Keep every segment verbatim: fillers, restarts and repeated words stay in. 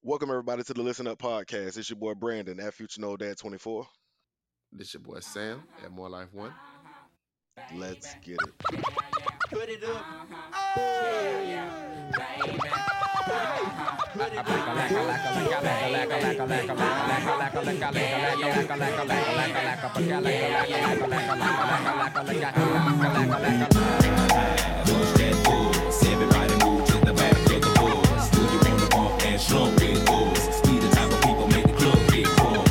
Welcome everybody to the Listen Up podcast. It's your boy Brandon at Future No Dad twenty-four. This your boy Sam at More Life One. Let's get it. Put it up. Push that force. Everybody move to the back of the bus. Do you wanna bump and slump with us? We the type of people make the club get full.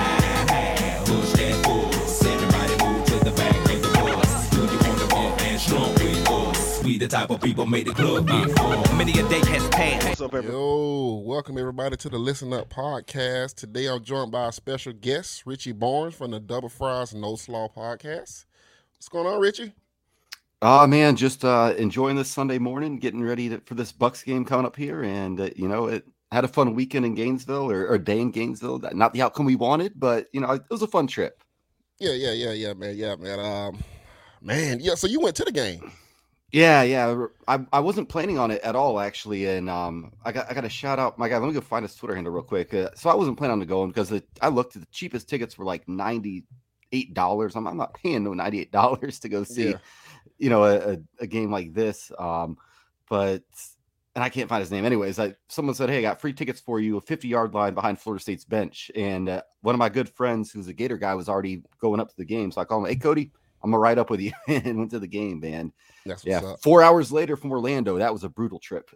Push that force. Everybody move to the back of the bus. Do you wanna bump and slump with us? We the type of people make the club get full. Many a day has passed. What's up, everybody? Yo, welcome everybody to the Listen Up podcast. Today I'm joined by a special guest, Richie Barnes from the Double Fries No Slaw podcast. What's going on, Richie? Oh man, just uh, enjoying this Sunday morning, getting ready to, for this Bucks game coming up here, and uh, you know, it had a fun weekend in Gainesville or, or day in Gainesville. Not the outcome we wanted, but you know, it was a fun trip. Yeah, yeah, yeah, yeah, man, yeah, man. Um, man, yeah. So you went to the game? Yeah, yeah. I, I wasn't planning on it at all, actually, and um, I got I got to shout out my guy. Let me go find his Twitter handle real quick. Uh, so I wasn't planning on going because the, I looked at the cheapest tickets were like ninety eight dollars. I'm I'm not paying no ninety eight dollars to go see. Yeah. You know, a, a, a game like this. Um, but, and I can't find his name. Anyways, I, someone said, hey, I got free tickets for you, a fifty yard line behind Florida State's bench. And uh, one of my good friends, who's a Gator guy, was already going up to the game. So I called him, hey, Cody, I'm going to ride up with you, and went to the game, man. That's what's Yeah. up. Four hours later from Orlando, that was a brutal trip.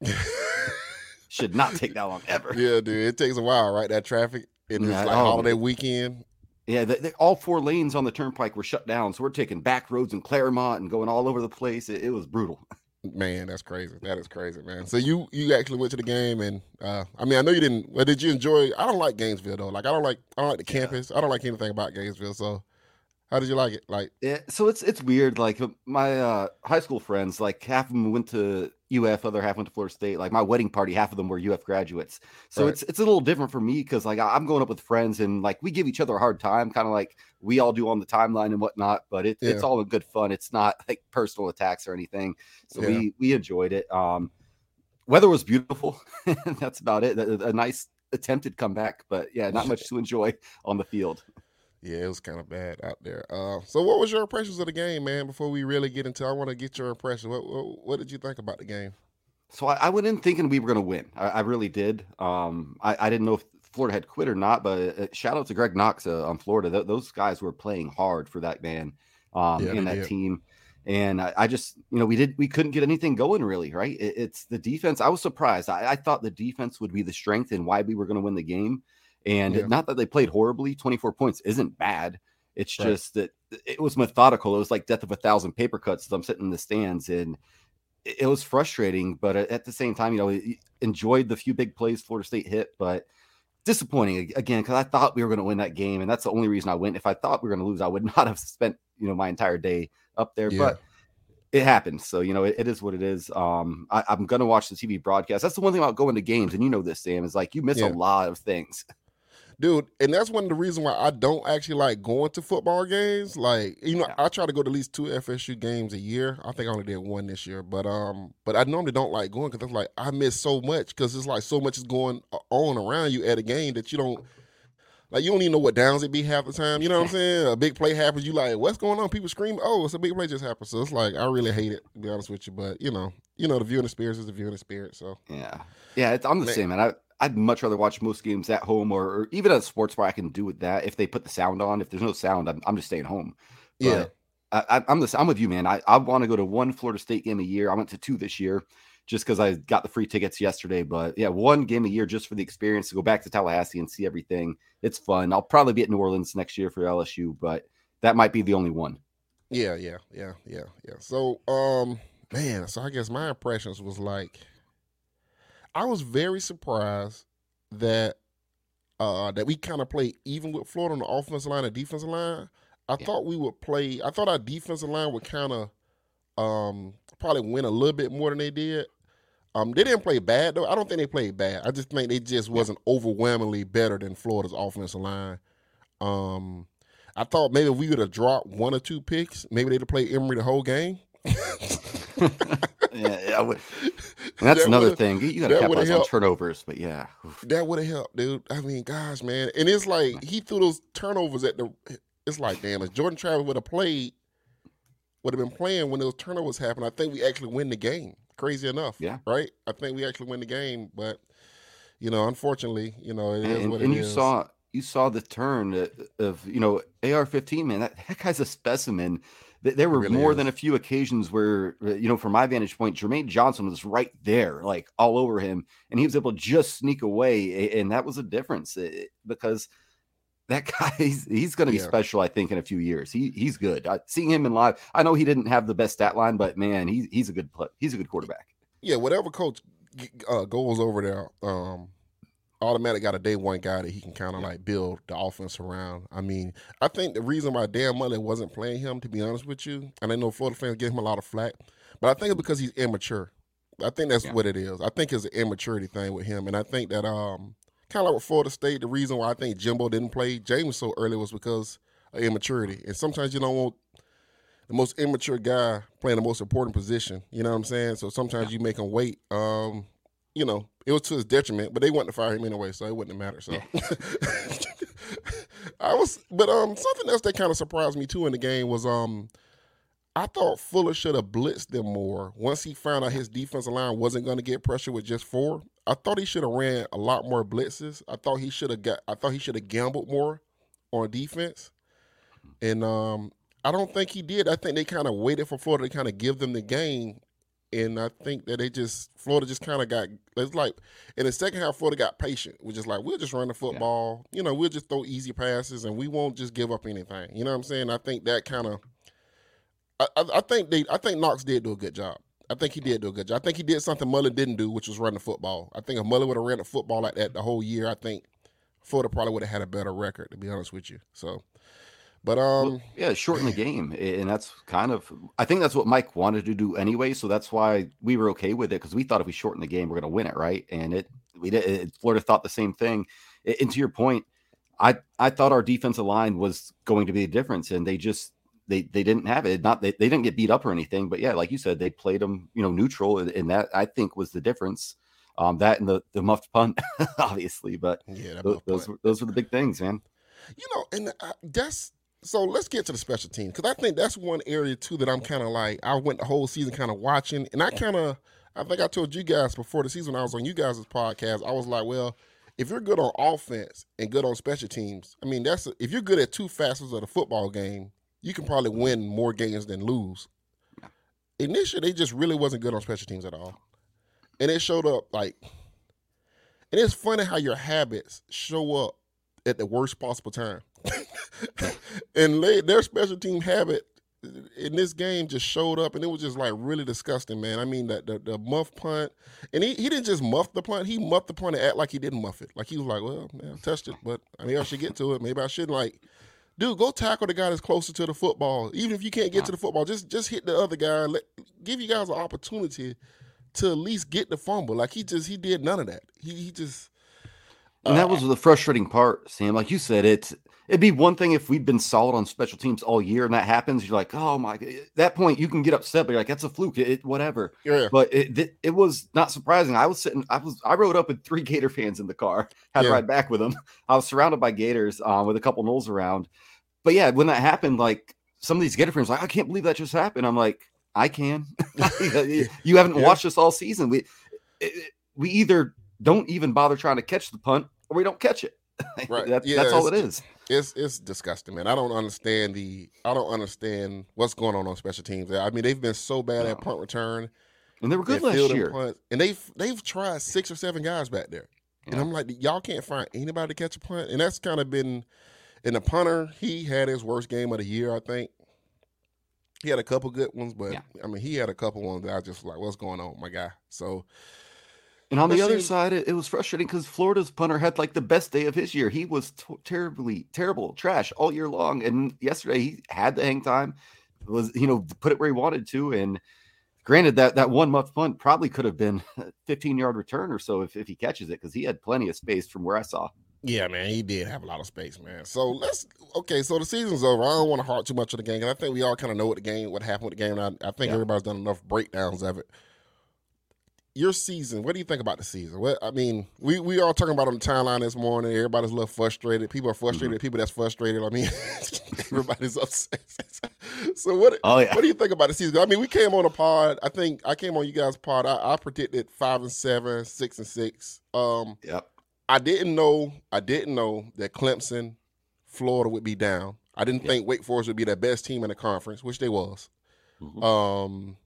Should not take that long ever. Yeah, dude, it takes a while, right? That traffic, and it's Yeah, like oh, holiday man. weekend. Yeah, the, the, all four lanes on the turnpike were shut down. So we're taking back roads in Claremont and going all over the place. It, it was brutal. Man, that's crazy. That is crazy, man. So you you actually went to the game, and uh, I mean, I know you didn't. Well, did you enjoy? I don't like Gainesville though. Like I don't like I don't like the campus. I don't like anything about Gainesville. So how did you like it? Like Yeah, so it's it's weird. Like my uh, high school friends, like half of them went to U F, other half went to Florida State. Like my wedding party, half of them were U F graduates. So Right. it's it's a little different for me because like I- I'm going up with friends and like we give each other a hard time, kind of like we all do on the timeline and whatnot. But it, it's Yeah. all in good fun. It's not like personal attacks or anything. So Yeah. we we enjoyed it. Um, weather was beautiful. That's about it. A, a nice attempted comeback, but yeah, not much to enjoy on the field. yeah, it was kind of bad out there. Uh, so what was your impressions of the game, man? Before we really get into, I want to get your impression. What, what what did you think about the game? So I, I went in thinking we were going to win. I, I really did. Um, I, I didn't know if Florida had quit or not, but uh, shout out to Greg Knox uh, on Florida. Th- those guys were playing hard for that man um, Yeah, and they that did. team. And I, I just, you know, we did, we couldn't get anything going really, right? It, it's the defense. I was surprised. I, I thought the defense would be the strength and why we were going to win the game. And Yeah. not that they played horribly. twenty-four points isn't bad. It's Right. just that it was methodical. It was like death of a thousand paper cuts as I'm sitting in the stands, and it it was frustrating, but at the same time, you know, y- enjoyed the few big plays Florida State hit, but disappointing ag- again because I thought we were going to win that game, and that's the only reason I went. If I thought we were going to lose, I would not have spent you know my entire day up there. Yeah. But it happened, so you know it, it is what it is. Um, I, I'm going to watch the T V broadcast. That's the one thing about going to games, and you know this, Sam, is like you miss Yeah. a lot of things. Dude, and that's one of the reasons why I don't actually like going to football games. Like, you know, Yeah. I try to go to at least two F S U games a year. I think I only did one this year, but um, but I normally don't like going because it's like I miss so much because it's like so much is going on around you at a game that you don't like. You don't even know what downs it be half the time. You know what I'm saying? A big play happens, you like, what's going on? People scream, oh, it's a big play just happened. So it's like I really hate it to be honest with you, but you know, you know, the viewing experience is the viewing experience. So Yeah, yeah, it's, I'm the Man. same, man. I I'd much rather watch most games at home or, or even at a sports bar. I can do with that if they put the sound on. If there's no sound, I'm I'm just staying home. yeah, But I, I, I'm the I'm with you, man. I, I want to go to one Florida State game a year. I went to two this year just because I got the free tickets yesterday. But yeah, one game a year just for the experience to go back to Tallahassee and see everything. It's fun. I'll probably be at New Orleans next year for L S U, but that might be the only one. yeah, yeah, yeah, yeah, yeah. So um, man, so I guess my impressions was like. I was very surprised that uh, that we kind of played even with Florida on the offensive line and defensive line. I Yeah. thought we would play. I thought our defensive line would kind of um, probably win a little bit more than they did. Um, they didn't play bad though. I don't think they played bad. I just think they just wasn't overwhelmingly better than Florida's offensive line. Um, I thought maybe if we would have dropped one or two picks, maybe they'd have played Emory the whole game. yeah, yeah, I would- and that's That another would've- thing. You, you got to that would've capitalize on helped. turnovers, but yeah, oof. That would have helped, dude. I mean, gosh, man. And it's like he threw those turnovers at the. It's like, damn, if Jordan Travis would have played, would have been playing when those turnovers happened, I think we actually win the game. Crazy enough, Yeah. right? I think we actually win the game, but you know, unfortunately, you know, it is and, what and it you is. saw you saw the turn of, of you know A R fifteen, man. That, that guy's a specimen. Th- There were really more is. than a few occasions where, uh, you know, from my vantage point, Jermaine Johnson was right there, like all over him, and he was able to just sneak away, a- and that was a difference uh, because that guy, he's, he's going to be Yeah. special, I think, in a few years. He he's good. I, seeing him in live, I know he didn't have the best stat line, but man, he's he's a good play. He's a good quarterback. Yeah, whatever coach uh, goes over there, um, automatic got a day one guy that he can kind of like build the offense around. I mean, I think the reason why Dan Mullen wasn't playing him, to be honest with you, and I know Florida fans give him a lot of flack, but I think it's because he's immature. I think that's Yeah. what it is. I think it's an immaturity thing with him, and I think that um, kind of like with Florida State, the reason why I think Jimbo didn't play James so early was because of immaturity, and sometimes you don't want the most immature guy playing the most important position. You know what I'm saying? So sometimes you make him wait. Um, you know, it was to his detriment, but they wanted to fire him anyway, so it wouldn't matter. So I was, but um, something else that kind of surprised me too in the game was um, I thought Fuller should have blitzed them more once he found out his defensive line wasn't going to get pressure with just four. I thought he should have ran a lot more blitzes. I thought he should have got. I thought he should have gambled more on defense, and um. I don't think he did. I think they kind of waited for Florida to kind of give them the game, and I think that they just Florida just kind of got. It's like in the second half, Florida got patient. We're just like we'll just run the football. You know, we'll just throw easy passes, and we won't just give up anything. You know what I'm saying? I think that kind of. I, I, I think they. I think Knox did do a good job. I think he did do a good job. I think he did something Mullen didn't do, which was run the football. I think if Mullen would have ran the football like that the whole year, I think Florida probably would have had a better record. To be honest with you, so. But um, Well, yeah, shorten the game, and that's kind of. I think that's what Mike wanted to do anyway, so that's why we were okay with it because we thought if we shorten the game, we're going to win it, right? And it, we did. It, Florida thought the same thing. And to your point, I I thought our defensive line was going to be a difference, and they just they they didn't have it. Not they, they didn't get beat up or anything, but yeah, like you said, they played them, you know, neutral, and that I think was the difference. Um, that and the the muffed punt, obviously, but yeah, that those muff those, punt. were, those were the big things, man. You know, and uh, that's so. Let's get to the special team because I think that's one area too that I'm kind of like I went the whole season kind of watching, and I kind of I think I told you guys before the season when I was on you guys' podcast, I was like, well, if you're good on offense and good on special teams, I mean that's if you're good at two facets of the football game, you can probably win more games than lose. And this year they just really wasn't good on special teams at all, and it showed up like, and it's funny how your habits show up at the worst possible time. And they, their special team habit in this game just showed up, and it was just like really disgusting, man. I mean, the the, the muff punt, and he, he didn't just muff the punt; he muffed the punt and act like he didn't muff it. Like he was like, "Well, man, I touched it, but I mean, I should get to it. Maybe I shouldn't." Like, dude, go tackle the guy that's closer to the football. Even if you can't get to the football, just just hit the other guy. Let give you guys an opportunity to at least get the fumble. Like he just he did none of that. He he just. And that was the frustrating part, Sam. Like you said, it's it'd be one thing if we'd been solid on special teams all year, and that happens. You're like, oh my! At that point, you can get upset, but you're like, that's a fluke. It, whatever. Yeah. But it, it it was not surprising. I was sitting. I was. I rode up with three Gator fans in the car. Had Yeah. to ride back with them. I was surrounded by Gators uh, with a couple Knowles around. But yeah, when that happened, like some of these Gator fans, were like, I can't believe that just happened. I'm like, I can. You haven't Yeah. watched us all season. We it, we either don't even bother trying to catch the punt, or we don't catch it. Right. That, Yeah, that's all it it's- is. It's it's disgusting, man. I don't understand the I don't understand what's going on on special teams. I mean, they've been so bad at punt return And they were good and last fielding year. punts, and they've they've tried six or seven guys back there, and Yeah. I'm like, y'all can't find anybody to catch a punt, and that's kind of been. And the punter, he had his worst game of the year, I think. He had a couple good ones, but Yeah. I mean, he had a couple ones that I just like, what's going on, my guy? So And on the That other seems- side, it, it was frustrating because Florida's punter had like the best day of his year. He was t- terribly, terrible, trash all year long. And yesterday he had the hang time, was, you know, put it where he wanted to. And granted, that that one muff punt probably could have been a fifteen yard return or so if, if he catches it, because he had plenty of space from where I saw. Yeah, man, he did have a lot of space, man. So let's okay. So the season's over. I don't want to harp too much on the game because I think we all kind of know what the game, what happened with the game. And I, I think Yeah. everybody's done enough breakdowns of it. Your season, what do you think about the season? What I mean, we we all talking about on the timeline this morning. Everybody's a little frustrated. People are frustrated. People that's frustrated. I mean, everybody's upset. So what? Oh yeah. What do you think about the season? I mean, we came on a pod. I think I came on you guys' pod. I, I predicted five and seven, six and six. Um, Yep. I didn't know. I didn't know that Clemson, Florida would be down. I didn't Yeah. think Wake Forest would be the best team in the conference, which they was. Mhm. Um,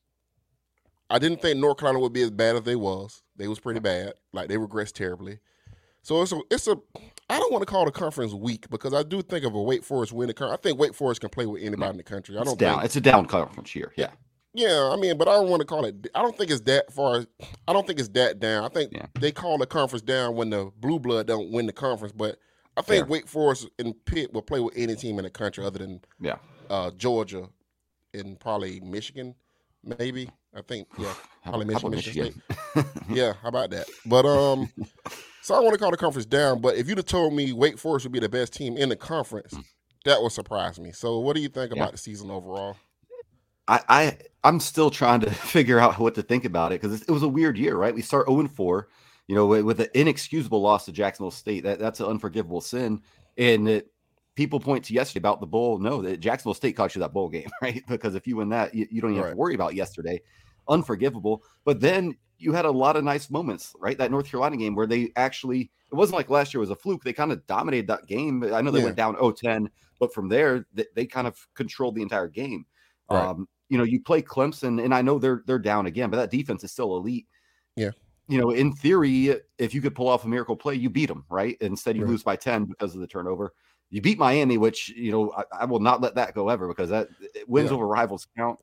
I didn't think North Carolina would be as bad as they was. They was pretty bad. Like they regressed terribly. So it's a. It's a. I don't want to call the conference weak because I do think of a Wake Forest win the conference. I think Wake Forest can play with anybody in the country. I It's don't down. think. It's a down conference year. Yeah. Yeah, I mean, but I don't want to call it. I don't think it's that far. I don't think it's that down. I think Yeah. they call the conference down when the blue blood don't win the conference. But I think Fair. Wake Forest and Pitt will play with any team in the country other than Yeah. uh, Georgia and probably Michigan, maybe. I think yeah, How, Probably how about Michigan, Michigan? yeah. How about that? But um, so I want to call the conference down. But if you'd have told me Wake Forest would be the best team in the conference, that would surprise me. So what do you think Yeah. about the season overall? I, I I'm still trying to figure out what to think about it because it was a weird year, right? We start zero and four, you know, with, with an inexcusable loss to Jacksonville State. That that's an unforgivable sin, and it, people point to yesterday about the bowl. No, that Jacksonville State cost you that bowl game, right? Because if you win that, you, you don't even have Right. to worry about yesterday. Unforgivable. But then you had a lot of nice moments, right? That North Carolina game where they actually, it wasn't like last year was a fluke. They kind of dominated that game. I know they Yeah. went down oh ten, but from there they, they kind of controlled the entire game. Right. Um, you know, you play Clemson, and I know they're they're down again, but that defense is still elite. Yeah. You know, in theory, if you could pull off a miracle play, you beat them, right? Instead, you Right. lose by ten because of the turnover. You beat Miami, which, you know, I, I will not let that go ever because that wins Yeah. over rivals count.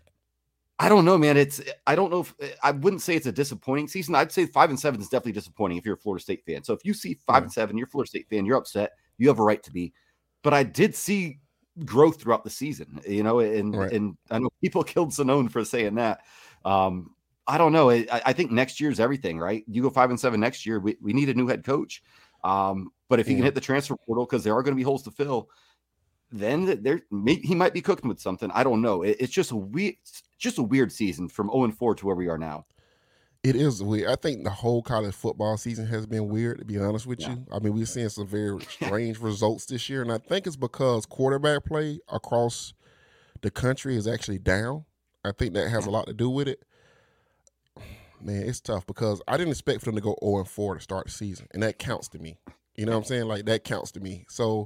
I don't know, man. It's I don't know if I wouldn't say it's a disappointing season. I'd say five and seven is definitely disappointing if you're a Florida State fan. So if you see five Yeah. and seven, you're a Florida State fan, you're upset. You have a right to be. But I did see growth throughout the season, you know, and Right. and I know people killed Sonone for saying that. Um, I don't know. I, I think next year's everything, right? You go five and seven next year. We, we need a new head coach. Um, but if you Yeah. can hit the transfer portal, because there are going to be holes to fill, then there may, he might be cooking with something. I don't know. It, it's just a weird, just a weird season from zero and four to where we are now. It is weird. I think the whole college football season has been weird, to be honest with Yeah. you. I mean, we're seeing some very strange results this year, and I think it's because quarterback play across the country is actually down. I think that has a lot to do with it. Man, it's tough because I didn't expect for them to go zero and four to start the season, and that counts to me. You know what I'm saying? Like, that counts to me. So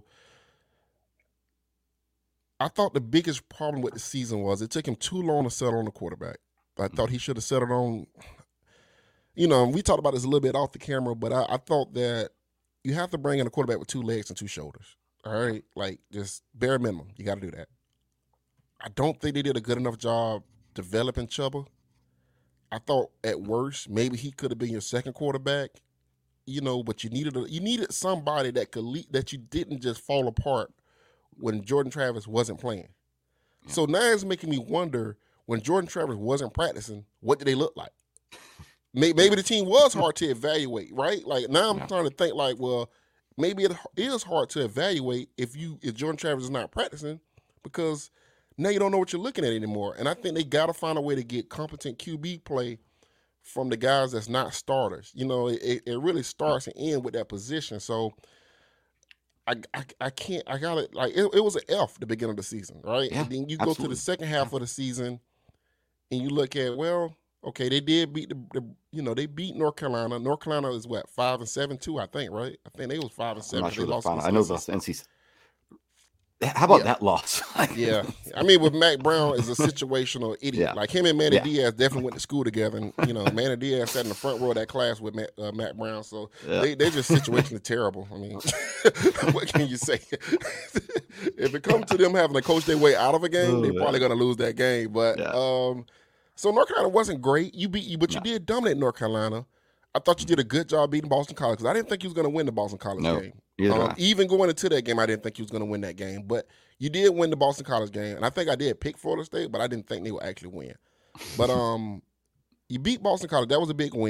I thought the biggest problem with the season was it took him too long to settle on the quarterback. I thought he should have settled on – you know, we talked about this a little bit off the camera, but I, I thought that you have to bring in a quarterback with two legs and two shoulders. All right? Like, just bare minimum. You got to do that. I don't think they did a good enough job developing Chuba. I thought at worst, maybe he could have been your second quarterback, you know, but you needed a, you needed somebody that could lead, that you didn't just fall apart when Jordan Travis wasn't playing. Yeah. So now it's making me wonder, when Jordan Travis wasn't practicing, what did they look like? Maybe the team was hard to evaluate, right? Like, now I'm Yeah. trying to think like, well, maybe it is hard to evaluate if you if Jordan Travis is not practicing, because now you don't know what you're looking at anymore. And I think they got to find a way to get competent Q B play from the guys that's not starters. You know, it, it really starts and ends with that position. So I, I, I can't, I got it. Like, it, it was an F the beginning of the season, right? Yeah, And then you go to absolutely. the second half of the season and you look at, well, okay, they did beat the, the, you know, they beat North Carolina. North Carolina is what, five and seven too, I think, right? I think they was five and I'm seven. not They sure the lost final. to I know N C the N C. How about Yeah. that loss? Yeah, I mean, with Mac Brown is a situational idiot. Yeah. Like, him and Manny Yeah. Diaz definitely went to school together, and you know, Manny Diaz sat in the front row of that class with Matt, uh, Mac Brown. So Yeah. they they're just situationally terrible. I mean, what can you say? If it comes to them having to coach their way out of a game, Oh, they're yeah. probably going to lose that game. But Yeah. um, so North Carolina wasn't great. You beat you, but you No. did dominate North Carolina. I thought you did a good job beating Boston College because I didn't think you was going to win the Boston College No. game. Either Um, I. even going into that game, I didn't think you was going to win that game. But you did win the Boston College game, and I think I did pick Florida State, but I didn't think they would actually win. But um, you beat Boston College. That was a big win.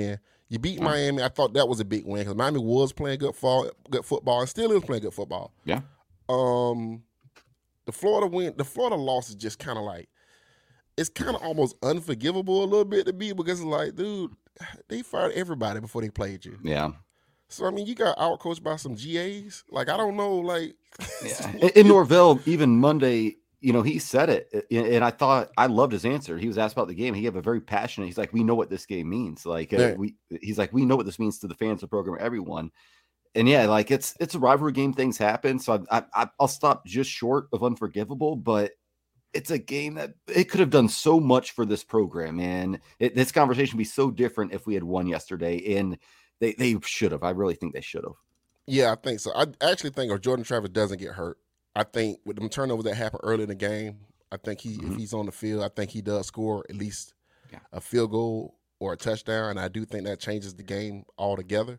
You beat Miami. I thought that was a big win because Miami was playing good fall, good football, and still is playing good football. Yeah. Um, the Florida win, the Florida loss is just kind of like, it's kind of almost unforgivable a little bit to me because it's like, dude, they fired everybody before they played you. Yeah. So I mean, you got outcoached by some G As. Like I don't know, like. Yeah. In, in Norvell, even Monday, you know, he said it, and I thought I loved his answer. He was asked about the game. He gave a very passionate. He's like, "We know what this game means. Like, uh, Yeah. we." He's like, "We know what this means to the fans, the program, everyone." And yeah, like it's it's a rivalry game. Things happen. So I, I I'll stop just short of unforgivable, but it's a game that it could have done so much for this program, and it, this conversation would be so different if we had won yesterday. And they they should have. I really think they should have. Yeah, I think so. I actually think if Jordan Travis doesn't get hurt, I think with them turnovers that happen early in the game, I think he Mhm. if he's on the field, I think he does score at least Yeah. a field goal or a touchdown, and I do think that changes the game altogether.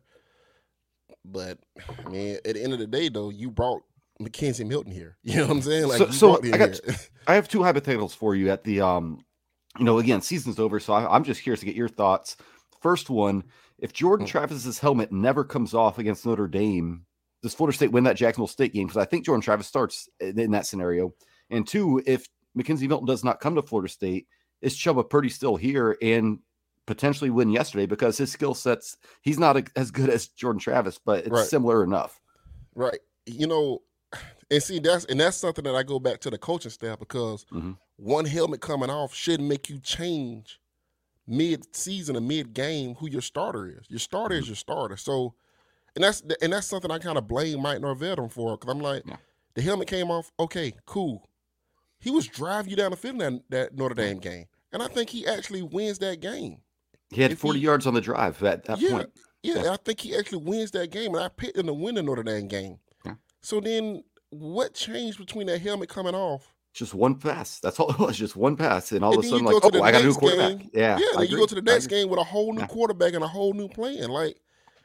But I mean, at the end of the day, though, you brought Mackenzie Milton here. You know what I'm saying? Like, So- you so brought him I got- here. I have two hypotheticals for you at the, um, you know, again, season's over, so I, I'm just curious to get your thoughts. First one, if Jordan Mm. Travis's helmet never comes off against Notre Dame, does Florida State win that Jacksonville State game? Because I think Jordan Travis starts in in that scenario. And two, if Mackenzie Milton does not come to Florida State, is Chubba Purdy still here and potentially win yesterday because his skill sets, he's not a, as good as Jordan Travis, but it's Right. similar enough. Right. You know, and see that's and that's something that I go back to the coaching staff because Mhm. one helmet coming off shouldn't make you change mid-season or mid-game who your starter is. Your starter is your starter. So, and that's and that's something I kind of blame Mike Norvell on for because I'm like, Yeah. the helmet came off. Okay, cool. He was driving you down the field in that, that Notre Dame game, and I think he actually wins that game. He had If forty he- yards on the drive at that yeah, point. yeah, Yeah. I think he actually wins that game, and I picked him to win the Notre Dame game. Yeah. So then, what changed between that helmet coming off? Just one pass. That's all it was. Just one pass. And all And of a then sudden, you like, go to oh, the I got a new next quarterback. game. Yeah. Yeah, I then you agree. go to the I next agree. game with a whole new Yeah. quarterback and a whole new plan. Like,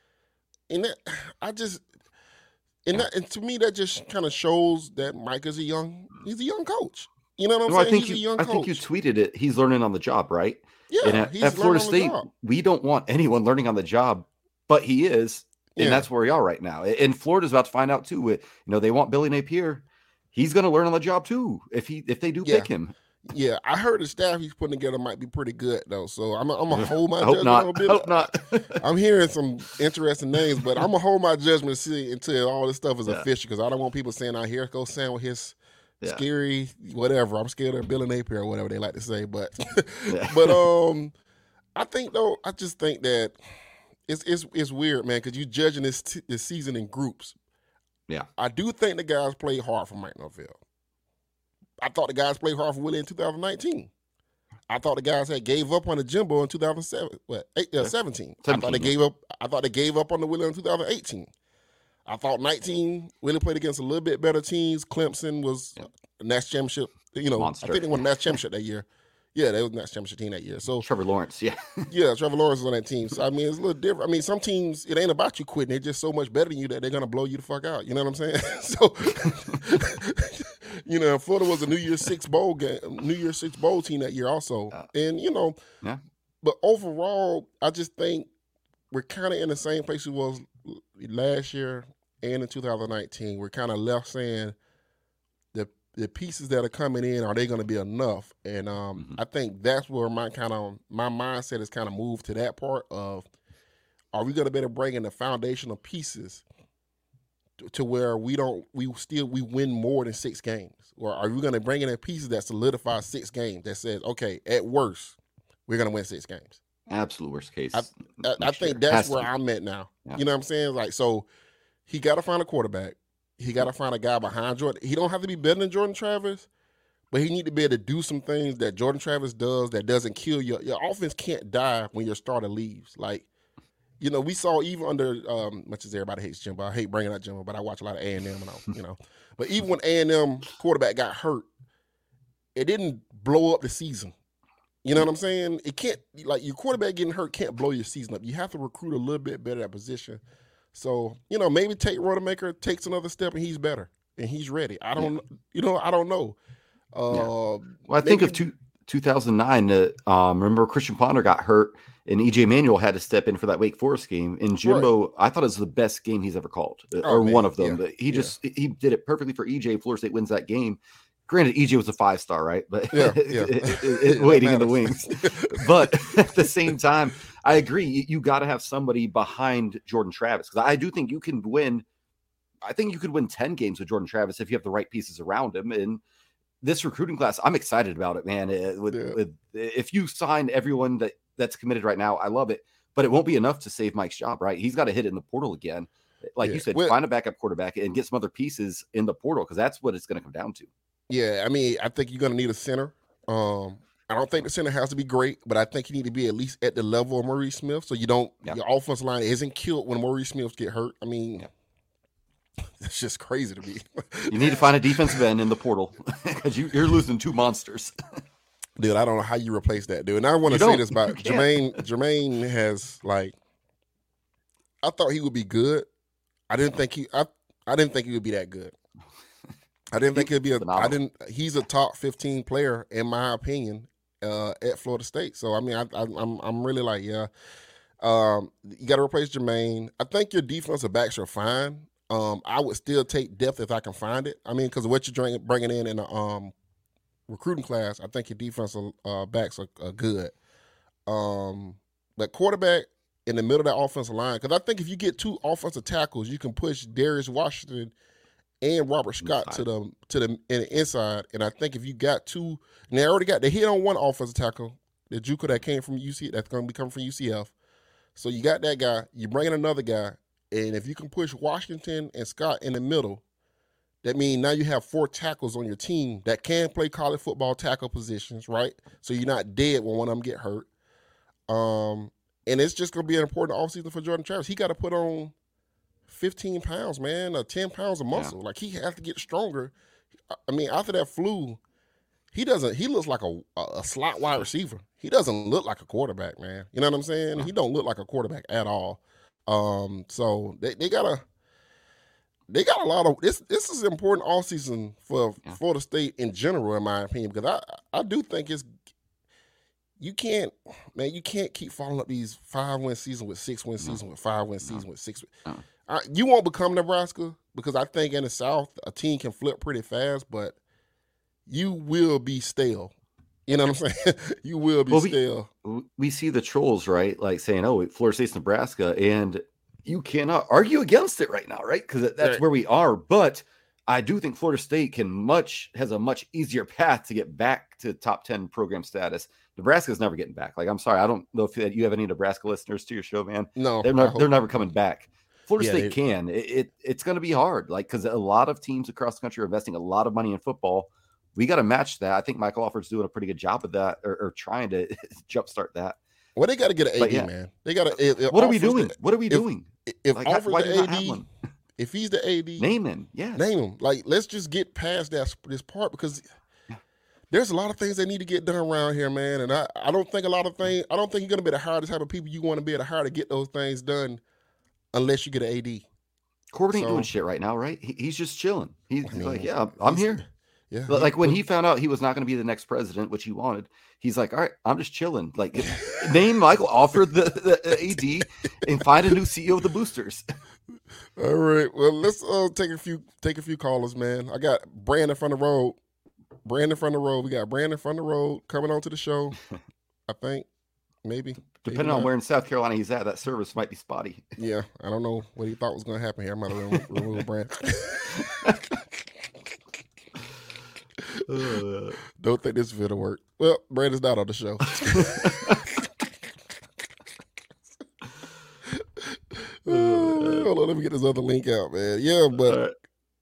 and that I just, and Yeah. that, and to me that just kind of shows that Mike is a young, he's a young coach. You know what I'm No, I saying? think He's a you, young I coach. think you tweeted it. He's learning on the job, right? yeah, and at, he's at Florida learning on the State, job. we don't want anyone learning on the job, but he is, and Yeah. that's where we are right now. And Florida's about to find out too. You know, they want Billy Napier. He's going to learn on the job too if he if they do Yeah. pick him. Yeah, I heard the staff he's putting together might be pretty good though. So I'm, I'm gonna hold my I hope judgment not. on I Billy. hope not. I'm hearing some interesting names, but I'm gonna hold my judgment see until all this stuff is Yeah. official because I don't want people saying, "I here goes Sam with his Yeah. scary whatever." I'm scared of Billy Napier or whatever they like to say, but Yeah. but um, I think though I just think that it's it's it's weird, man, because you judging this t- this season in groups. Yeah. I do think the guys played hard for Mike Norvell. I thought the guys played hard for Willie in two thousand nineteen. I thought the guys had gave up on the Jimbo in two thousand seven, what, eight, uh, Yeah. seventeen. I thought they seventeen, yeah. gave up. I thought they gave up on the Willie in two thousand eighteen. I thought nineteen Willie played against a little bit better teams. Clemson was Yeah. a national championship. You know, Monster. I think they won a national championship that year. Yeah, they was a national championship team that year. So Trevor Lawrence, yeah. yeah, Trevor Lawrence was on that team. So I mean, it's a little different. I mean, some teams it ain't about you quitting; they're just so much better than you that they're gonna blow you the fuck out. You know what I'm saying? So, you know, Florida was a New Year's Six bowl game, New Year's Six bowl team that year also, Uh, and you know, yeah. But overall, I just think we're kind of in the same place we was last year and in two thousand nineteen. We're kind of left saying the the pieces that are coming in, are they going to be enough? And um, Mhm. I think that's where my kind of my mindset has kind of moved to that part of, are we going to be able to bring in the foundational pieces to, to where we don't we still we win more than six games, or are we going to bring in the pieces that solidify six games that says, okay, at worst we're going to win six games. Absolute worst case. I, I, I next think year. that's Has to where be. I'm at now. Yeah. You know what I'm saying? Like, so he got to find a quarterback. He got to find a guy behind Jordan. He don't have to be better than Jordan Travis, but he need to be able to do some things that Jordan Travis does that doesn't kill your your offense. Can't die when your starter leaves. Like, you know, we saw even under um, much as everybody hates Jimbo. I hate bringing up Jimbo, but I watch a lot of A and M, and I, you know. But even when A and M quarterback got hurt, it didn't blow up the season. You know what I'm saying? It can't, like, your quarterback getting hurt can't blow your season up. You have to recruit a little bit better at position. So, you know, maybe Tate Rodemaker takes another step and he's better and he's ready. I don't, you know, I don't know. Uh, Well, I think of maybe- two two thousand nine, uh, um, remember Christian Ponder got hurt and E J Manuel had to step in for that Wake Forest game. And Jimbo, right. I thought it was the best game he's ever called, oh, or man. one of them. Yeah. He just yeah. he did it perfectly for E J. Florida State wins that game. Granted, E J was a five star, right? But yeah, yeah. it, it, it, waiting in the wings. But at the same time, I agree. You, you got to have somebody behind Jordan Travis, because I do think you can win. I think you could win ten games with Jordan Travis if you have the right pieces around him. And this recruiting class, I'm excited about it, man. It, with, yeah. with, if you sign everyone that, that's committed right now, I love it. But it won't be enough to save Mike's job, right? He's got to hit it in the portal again. Like yeah. you said, well, find a backup quarterback and get some other pieces in the portal, because that's what it's going to come down to. Yeah, I mean, I think you're going to need a center. Um, I don't think the center has to be great, but I think you need to be at least at the level of Maurice Smith, so you don't yeah. your offensive line isn't killed when Maurice Smith get hurt. I mean, yeah. it's just crazy to me. You need to find a defensive end in the portal, because you, you're losing two monsters. Dude, I don't know how you replace that, dude. And I want to say this about Jermaine. Jermaine has, like, I thought he would be good. I didn't think he. I I didn't think he would be that good. I didn't think he'd be a. I didn't. He's a top fifteen player in my opinion uh, at Florida State. So I mean, I, I, I'm I'm really like, yeah. Um, you got to replace Jermaine. I think your defensive backs are fine. Um, I would still take depth if I can find it. I mean, because of what you're bringing in in the um, recruiting class, I think your defensive uh, backs are, are good. Um, but quarterback in the middle of that offensive line, because I think if you get two offensive tackles, you can push Darius Washington and Robert Scott inside. to the to the, in the inside. And I think if you got two, and they already got, they hit on one offensive tackle, the JUCO that came from U C, that's going to be coming from U C F. So you got that guy, you bring in another guy, and if you can push Washington and Scott in the middle, that means now you have four tackles on your team that can play college football tackle positions, right? So you're not dead when one of them get hurt. Um, and it's just going to be an important offseason for Jordan Travis. He got to put on fifteen pounds, man, or ten pounds of muscle. Yeah. Like, he has to get stronger. I mean, after that flu, he doesn't, he looks like a, a slot wide receiver. He doesn't look like a quarterback, man. You know what I'm saying? Yeah. He don't look like a quarterback at all. Um, so they, they got a, they got a lot of, this This is an important offseason for yeah. Florida State in general, in my opinion, because I, I do think it's, you can't, man, you can't keep following up these five-win seasons with six-win seasons no. with five-win no. seasons with six. No. I, you won't become Nebraska, because I think in the South, a team can flip pretty fast, but you will be stale. You know what I'm saying? You will be well, stale. We, we see the trolls, right? Like saying, oh, Florida State's Nebraska, and you cannot argue against it right now, right? Because that's right. where we are. But I do think Florida State can much has a much easier path to get back to top ten program status. Nebraska's never getting back. Like, I'm sorry, I don't know if you have any Nebraska listeners to your show, man. No, they're never, they're never coming back. Florida yeah, State they, can. It, it it's going to be hard, like, because a lot of teams across the country are investing a lot of money in football. We got to match that. I think Michael Alford's doing a pretty good job of that, or, or trying to jumpstart that. Well, they got to get an A D, yeah. man. They got to. What are we doing? The, what are we if, doing? If like, Alford's why the A D, if he's the A D, name him. Yeah, name him. Like, let's just get past that this part, because yeah. there's a lot of things that need to get done around here, man. And I, I don't think a lot of things. I don't think you're going to be able to hire the type of people you want to be able to hire to get those things done, unless you get an A D. Corbin ain't so, doing shit right now, right? He, he's just chilling. He's, I mean, he's like, yeah, I'm, I'm here. Yeah. But like when he found out he was not going to be the next president, which he wanted, he's like, all right, I'm just chilling. Like, name Michael Alford the, the A D and find a new C E O of the Boosters. All right. Well, let's uh, take a few take a few callers, man. I got Brandon from the road. Brandon from the road. We got Brandon from the road coming on to the show. I think maybe. Depending maybe on where in South Carolina he's at, that service might be spotty. Yeah, I don't know what he thought was going to happen here. I might have removed Brandon. Uh, don't think this video work. Well, Brandon's not on the show. uh, hold on, let me get this other link out, man. Yeah, but uh,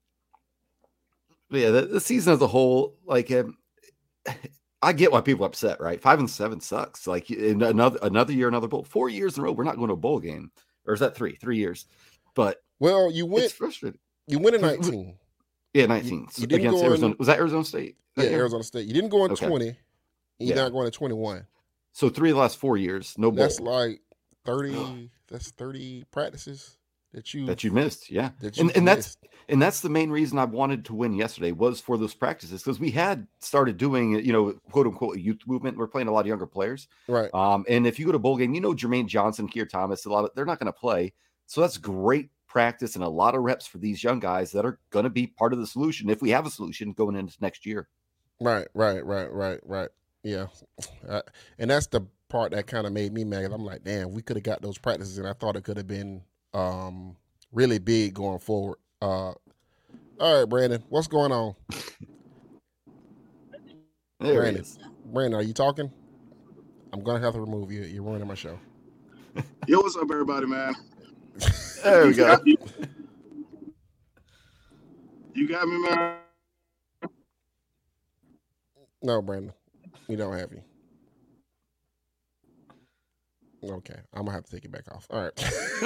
yeah, the, the season as a whole, like, um, I get why people are upset, right? Five and seven sucks. Like, in another another year, another bowl. Four years in a row, we're not going to a bowl game, or is that three? Three years. But well, you went. It's frustrating. You went in nineteen. Yeah, nineteen. You, you didn't against go in, Arizona. Was that Arizona State? Yeah, yeah, Arizona State. You didn't go in okay. twenty. And you're yeah. not going to twenty-one. So three of the last four years, no bowl. That's like thirty. That's thirty practices. that you that you missed. Yeah. that you And and that's missed. and that's the main reason I wanted to win yesterday was for those practices because we had started doing, you know, quote unquote a youth movement. We're playing a lot of younger players. Right. Um, and if you go to bowl game, you know, Jermaine Johnson, Keir Thomas, a lot of they're not going to play. So that's great practice and a lot of reps for these young guys that are going to be part of the solution if we have a solution going into next year. Right, right, right, right, right. Yeah. Uh, and that's the part that kind of made me mad. I'm like, damn, we could have got those practices, and I thought it could have been um, really big going forward. Uh, all right, Brandon, what's going on? There Brandon, it is. Brandon, are you talking? I'm going to have to remove you. You're ruining my show. Yo, what's up, everybody, man? There we go. You, you got me, man. No, Brandon, we don't have you. Okay, I'm gonna have to take it back off. All right.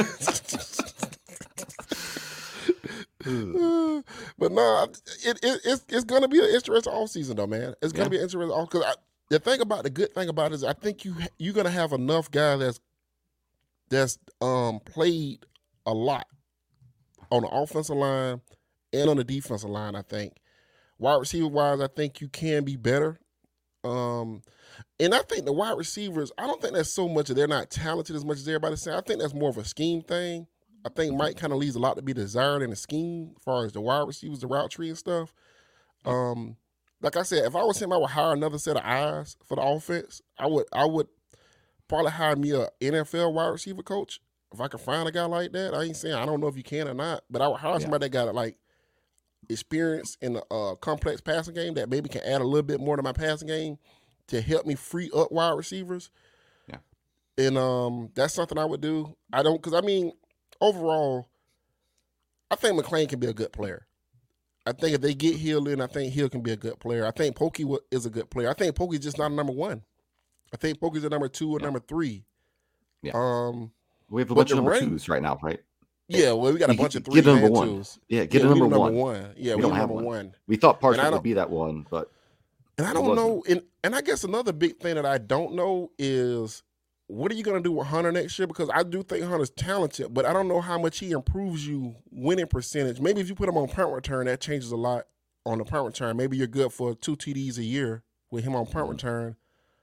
But no, it, it it's it's gonna be an interesting off season though, man. It's gonna Yeah. be an interesting off because the thing about the good thing about it is I think you you're gonna have enough guys that's that's um played a lot on the offensive line and on the defensive line. I think wide receiver wise, I think you can be better. Um, and I think the wide receivers, I don't think that's so much that they're not talented as much as everybody's saying. I think that's more of a scheme thing. I think Mike kind of leaves a lot to be desired in the scheme as far as the wide receivers, the route tree and stuff. Um, like I said, if I was him, I would hire another set of eyes for the offense. I would I would probably hire me a N F L wide receiver coach if I could find a guy like that. I ain't saying I don't know if you can or not, but I would hire Yeah. somebody that got like experience in the uh, complex passing game that maybe can add a little bit more to my passing game to help me free up wide receivers. Yeah. And um, that's something I would do. I don't, because I mean, overall, I think McClain can be a good player. I think if they get Hill in, I think Hill can be a good player. I think Pokey wa- is a good player. I think Pokey's just not a number one. I think Pokey's a number two or Yeah. number three. Yeah. Um, We have a But bunch of the number rank- twos right now, right? yeah, well, we got a You bunch get- of get threes number and one. twos. Yeah, get yeah, a we number need one. one. Yeah, We we, don't need have number one. one. We thought And I Parsons don't- would be that one, but And I It don't wasn't. know, and, and I guess another big thing that I don't know is what are you going to do with Hunter next year? Because I do think Hunter's talented, but I don't know how much he improves you winning percentage. Maybe if you put him on punt return, that changes a lot on the punt return. Maybe you're good for two T Ds a year with him on punt Mhm. return.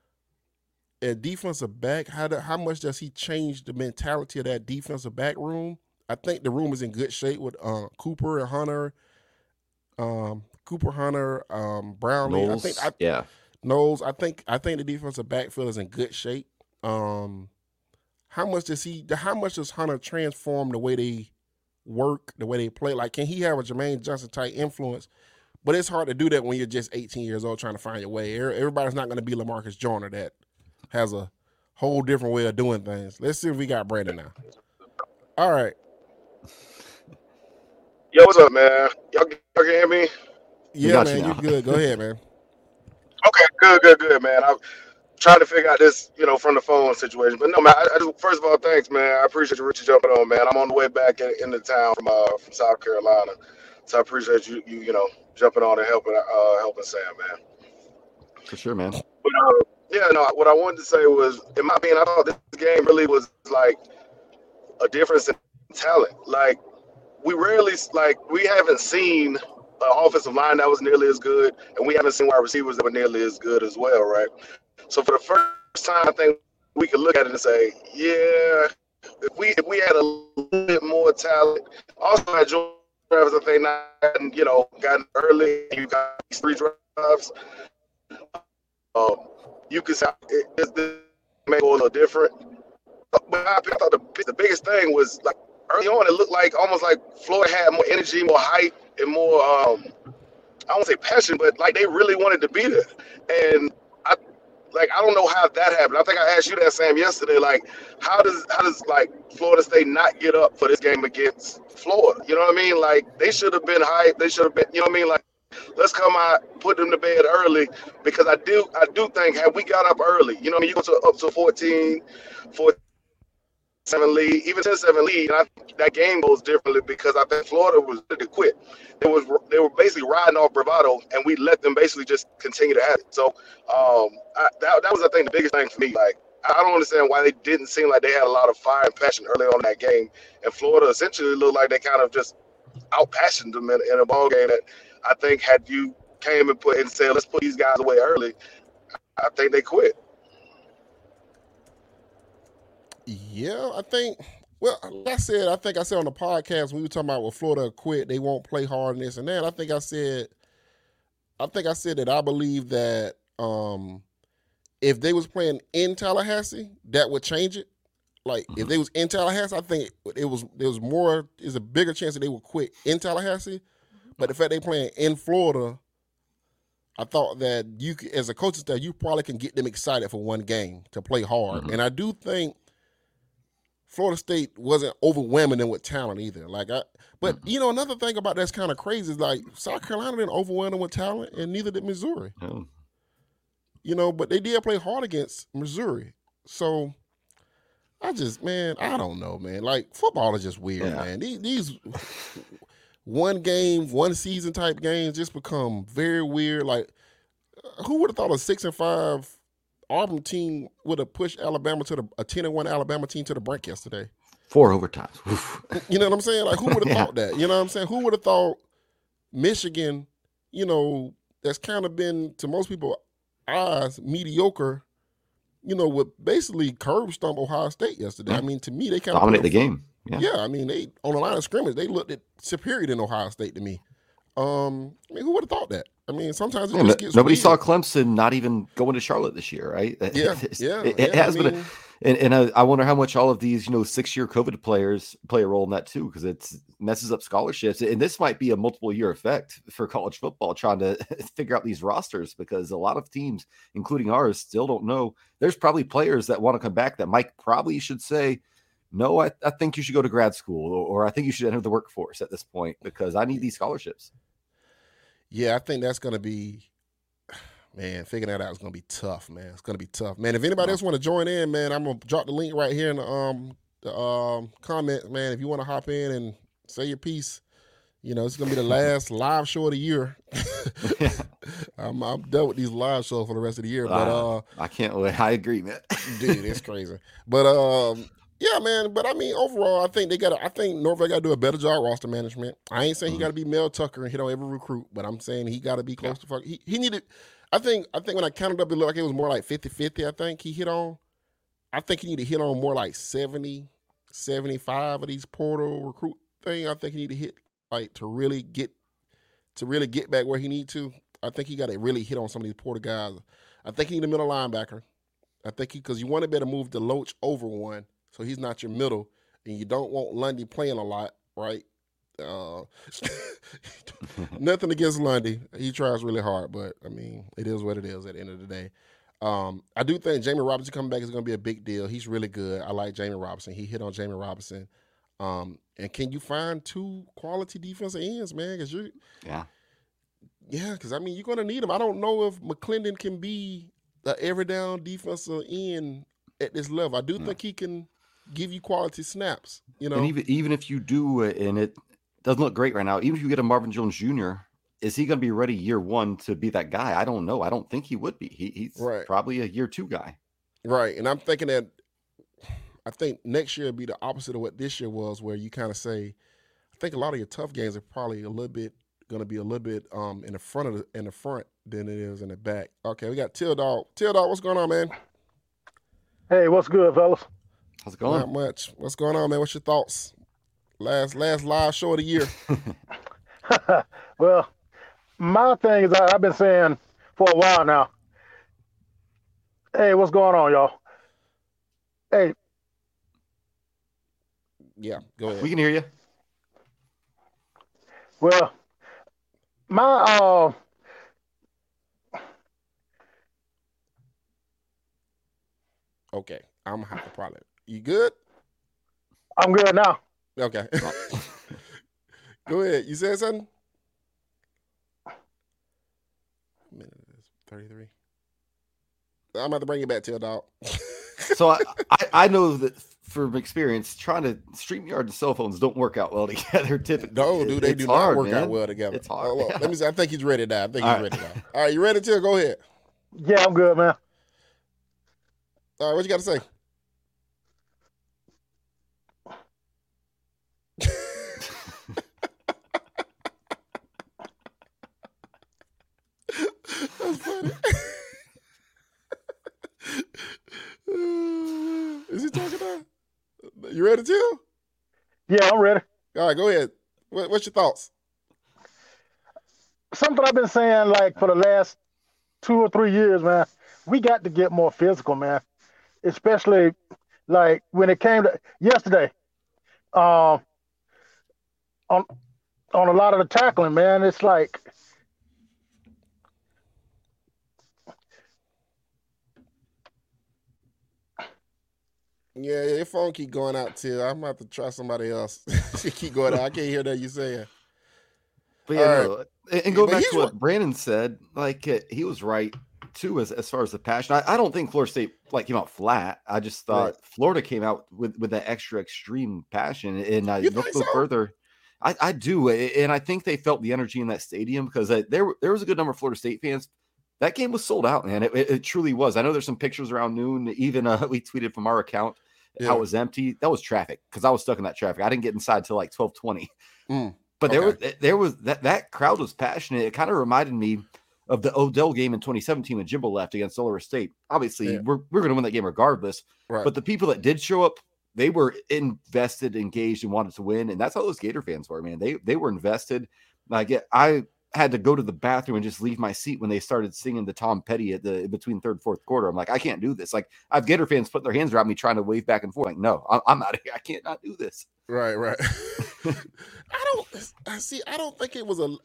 At defensive back, how do, how much does he change the mentality of that defensive back room? I think the room is in good shape with uh, Cooper and Hunter, um, Cooper Hunter, um, Brownlee. Knowles, I think I, yeah. Knowles, I think I think the defensive backfield is in good shape. Um, how much does he? How much does Hunter transform the way they work, the way they play? Like, can he have a Jermaine Johnson type influence? But it's hard to do that when you're just eighteen years old trying to find your way. Every- Everybody's not going to be Lamarcus Joyner that has a whole different way of doing things. Let's see if we got Brandon now. All right, Yo, what's up, man? Y'all, y'all can hear me? yeah, got you man, you now. good? Go ahead, man. Okay, good, good, good, man. I'm trying to figure out this, you know, from the phone situation. But no, man, I, I just, first of all, thanks, man. I appreciate you, Richard, jumping on, man. I'm on the way back in, into town from uh, from South Carolina. So I appreciate you, you, you know, jumping on and helping, uh, helping Sam, man. For sure, man. But, uh, yeah, no, what I wanted to say was, in my opinion, I thought this game really was like a difference in talent. Like, we rarely, like, we haven't seen an offensive line that was nearly as good, and we haven't seen wide receivers that were nearly as good as well, right? So for the first time, I think we could look at it and say, yeah, if we if we had a little bit more talent, also had Jordan Travis, I think, not, you know, gotten early, you got these three drives. Um, you could say it, it, it may go a little different. But I thought the, the biggest thing was, like, early on, it looked like almost like Florida had more energy, more height, and more, um, I won't say passion, but like they really wanted to be there. And I, like, I don't know how that happened. I think I asked you that, Sam, yesterday. Like, how does how does like Florida State not get up for this game against Florida? You know what I mean? Like, they should have been hyped. They should have been. You know what I mean? Like, let's come out, put them to bed early, because I do I do think had we got up early, you know what I mean? You go to up to fourteen, fourteen. Seven lead, even ten seven lead, and I think that game goes differently because I think Florida was ready to quit. It was they were basically riding off bravado, and we let them basically just continue to have it. So um, I, that that was I think the biggest thing for me. Like, I don't understand why they didn't seem like they had a lot of fire and passion early on in that game. And Florida essentially looked like they kind of just out-passioned them in, in a ball game that I think had you came and put and said, let's put these guys away early, I think they quit. Yeah, I think. Well, like I said, I think I said on the podcast when we were talking about, well, Florida quit, they won't play hard and this and that. I think I said, I think I said that I believe that um, if they was playing in Tallahassee, that would change it. Like if they was in Tallahassee, I think it was there was more is a bigger chance that they would quit in Tallahassee. But the fact they playing in Florida, I thought that you could, as a coaching staff, you probably can get them excited for one game to play hard. Mm-hmm. And I do think Florida State wasn't overwhelming them with talent either. Like I, but mm-hmm. you know, another thing about that's kind of crazy is like South Carolina didn't overwhelm them with talent, and neither did Missouri. Oh. You know, but they did play hard against Missouri. So I just, man, I don't know, man. Like football is just weird, yeah. man. These, these one game, one season type games just become very weird. Like, who would have thought a six and five Auburn team would have pushed Alabama to the a ten and one Alabama team to the brink yesterday? Four overtimes. Oof. You know what I'm saying? Like, who would have yeah. thought that? You know what I'm saying? Who would have thought Michigan, you know, that's kind of been to most people eyes mediocre, you know, would basically curb stomp Ohio State yesterday. Yeah. I mean, to me, they kind of dominate the game. Yeah. yeah, I mean, they on the line of scrimmage, they looked at superior than Ohio State to me. Um, I mean, who would have thought that? I mean, sometimes it yeah, just gets nobody weird. saw Clemson not even going to Charlotte this year, right? Yeah, yeah, it, yeah, it has I been, mean, a, and, and I, I wonder how much all of these, you know, six-year COVID players play a role in that too, because it messes up scholarships, and this might be a multiple-year effect for college football trying to figure out these rosters, because a lot of teams, including ours, still don't know. There's probably players that want to come back that Mike probably should say, no, I, I think you should go to grad school, or, or I think you should enter the workforce at this point because I need these scholarships. Yeah, I think that's going to be, man, figuring that out is going to be tough, man. It's going to be tough. Man, if anybody else want to join in, man, I'm going to drop the link right here in the, um, the um, comments, man. If you want to hop in and say your piece, you know, it's going to be the last live show of the year. I'm, I'm done with these live shows for the rest of the year. But uh, uh I can't wait. I agree, man. Dude, it's crazy. But, um, yeah, man. But I mean, overall, I think they got. I think Norvell got to do a better job roster management. I ain't saying mm-hmm. he got to be Mel Tucker and hit on every recruit, but I'm saying he got to be close yeah. to fuck. He, he needed. I think. I think when I counted up, it looked like it was more like fifty-fifty. I think he hit on. I think he need to hit on more like seventy, seventy-five of these portal recruit thing. I think he need to hit like to really get to really get back where he need to. I think he got to really hit on some of these portal guys. I think he need a middle linebacker. I think he because you want to better move the Loach over one. So he's not your middle, and you don't want Lundy playing a lot, right? Uh, nothing against Lundy. He tries really hard, but, I mean, it is what it is at the end of the day. Um, I do think Jamie Robinson coming back is going to be a big deal. He's really good. I like Jamie Robinson. He hit on Jamie Robinson. Um, and can you find two quality defensive ends, man? Cause you're, yeah. Yeah, because, I mean, you're going to need them. I don't know if McClendon can be the every down defensive end at this level. I do yeah. think he can – give you quality snaps, you know. And even even if you do, and it doesn't look great right now, even if you get a Marvin Jones Junior, is he going to be ready year one to be that guy? I don't know. I don't think he would be. He, he's right. probably a year two guy. Right. And I'm thinking that I think next year will be the opposite of what this year was, where you kind of say, I think a lot of your tough games are probably a little bit going to be a little bit um in the front of the, in the front than it is in the back. Okay, we got Till Dog. Till Dog, what's going on, man? Hey, what's good, fellas? How's it going? Not much. What's going on, man? What's your thoughts? Last last live show of the year. Well, my thing is I, I've been saying for a while now. Hey, what's going on, y'all? Hey. Yeah, go ahead. We can hear you. Well, my uh okay, I'm gonna have to probably. You good? I'm good now. Okay. Go ahead. You said something? Minute thirty-three. I'm about to bring you back to a dog. So I, I, I know that from experience, trying to StreamYard and cell phones don't work out well together typically. No, dude, they it's do hard, not work man. out well together. It's hard. Oh, let me see. I think he's ready now. I think All he's right. ready now. All right, you ready, Till? Go ahead. Yeah, I'm good, man. All right, what you got to say? That's funny. Is he talking now? You ready, Tim? Yeah, I'm ready. All right, go ahead. What, what's your thoughts? Something I've been saying like for the last two or three years, man. We got to get more physical, man. Especially like when it came to yesterday. Um, on on a lot of the tackling, man, it's like Yeah, your phone keep going out, Till. I'm about to try somebody else. She keep going out. I can't hear that you saying. But yeah, All no, and and going But back he's to what right. Brandon said, like uh, he was right too, as as far as the passion. I, I don't think Florida State like came out flat. I just thought Right. Florida came out with with that extra extreme passion. And I You look think no so? further. I, I do, a- and I think they felt the energy in that stadium because uh, there there was a good number of Florida State fans. That game was sold out, man. It, it, it truly was. I know there's some pictures around noon. Even uh, we tweeted from our account Yeah. how it was empty. That was traffic because I was stuck in that traffic. I didn't get inside till like twelve twenty. Mm, But there okay. was there was that that crowd was passionate. It kind of reminded me of the Odell game in twenty seventeen when Jimbo left against Delaware State. Obviously, Yeah. we're we're going to win that game regardless. Right. But the people that did show up, they were invested, engaged, and wanted to win. And that's how those Gator fans were, man. They they were invested. Like I had to go to the bathroom and just leave my seat when they started singing the Tom Petty at the in between third and fourth quarter. I'm like, I can't do this. Like I have Gator fans putting their hands around me trying to wave back and forth. Like, no, I'm, I'm out of here. I can't not do this. Right, right. I don't I see I don't think it was a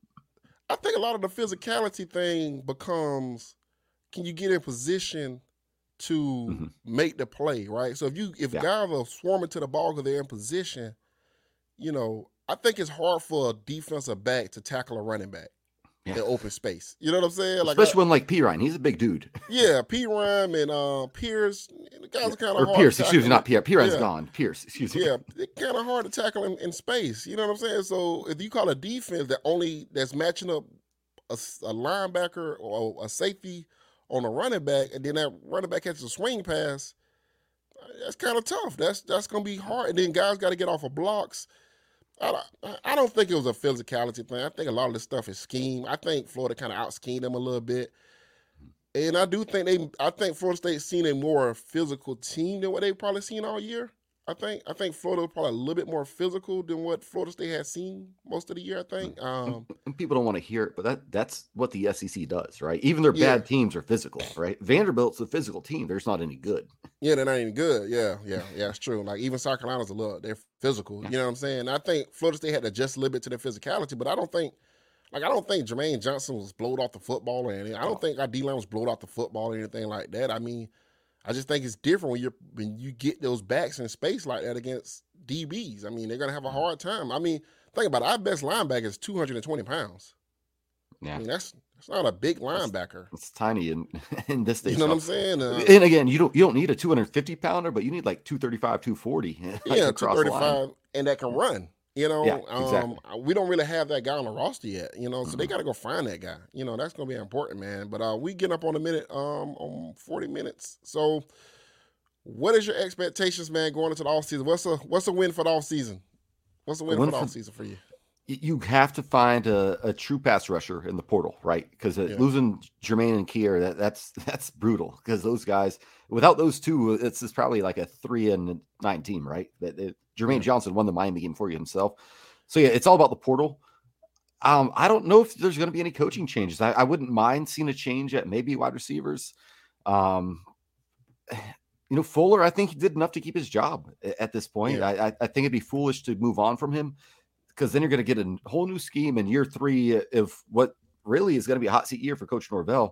I think a lot of the physicality thing becomes can you get in position to Mhm. make the play, right? So if you if Yeah. guys are swarming to the ball because they're in position, you know, I think it's hard for a defensive back to tackle a running back Yeah. in open space. You know what I'm saying? Like Especially I- when like P. Ryan, he's a big dude. yeah, P. Rhyme and uh, Pierce, the guys are kind of Or hard. Pierce, to excuse me, tackle. not Pierre. Pierre's Yeah. gone. Pierce, excuse me. Yeah, it's kind of hard to tackle in, in space. You know what I'm saying? So if you call a defense that only that's matching up a, s- a linebacker or a safety on a running back, and then that running back catches a swing pass, that's kind of tough. That's that's gonna be hard. And then guys got to get off of blocks. I don't, I don't think it was a physicality thing. I think a lot of this stuff is scheme. I think Florida kind of out schemed them a little bit. And I do think they, I think Florida State's seen a more physical team than what they've probably seen all year. I think, I think Florida was probably a little bit more physical than what Florida State has seen most of the year. I think. Um, And people don't want to hear it, but that that's what the S E C does, right? Even their Yeah. bad teams are physical, right? Vanderbilt's a physical team. There's not any good. yeah, they're not even good. Yeah, yeah, yeah, it's true. Like even South Carolina's a little, they're physical. You know what I'm saying? I think Florida State had to adjust a little bit to their physicality, but I don't think, like I don't think Jermaine Johnson was blowed off the football or anything. I don't think our D line was blowed off the football or anything like that. I mean, I just think it's different when you're when you get those backs in space like that against D Bs. I mean, they're gonna have a hard time. I mean, think about it. Our best linebacker is two hundred twenty pounds. I Yeah, mean, that's that's not a big linebacker. it's tiny in in this stage. You know what I'm saying? Uh, And again, you don't you don't need a two hundred fifty pounder, but you need like two thirty-five, two forty. like, yeah, two across the line. thirty-five, and that can run. You know, Yeah, um, exactly. we don't really have that guy on the roster yet. You know, so they Mhm. got to go find that guy. You know, that's gonna be important, man. But uh, we getting up on a minute, um, on forty minutes. So, what is your expectations, man, going into the off season? What's a what's a win for the off season? What's a win, win for the for- off season for you? Y- You have to find a, a true pass rusher in the portal, right? Because uh, Yeah. losing Jermaine and Kier, that, that's that's brutal. Because those guys, without those two, it's, it's probably like a three and nine team, right? That that- Jermaine Yeah. Johnson won the Miami game for you himself. So yeah, it's all about the portal. Um, I don't know if there's going to be any coaching changes. I, I wouldn't mind seeing a change at maybe wide receivers. Um, you know, Fuller, I think he did enough to keep his job a- at this point. Yeah. I, I, I think it'd be foolish to move on from him because then you're going to get a whole new scheme in year three of what really is going to be a hot seat year for Coach Norvell.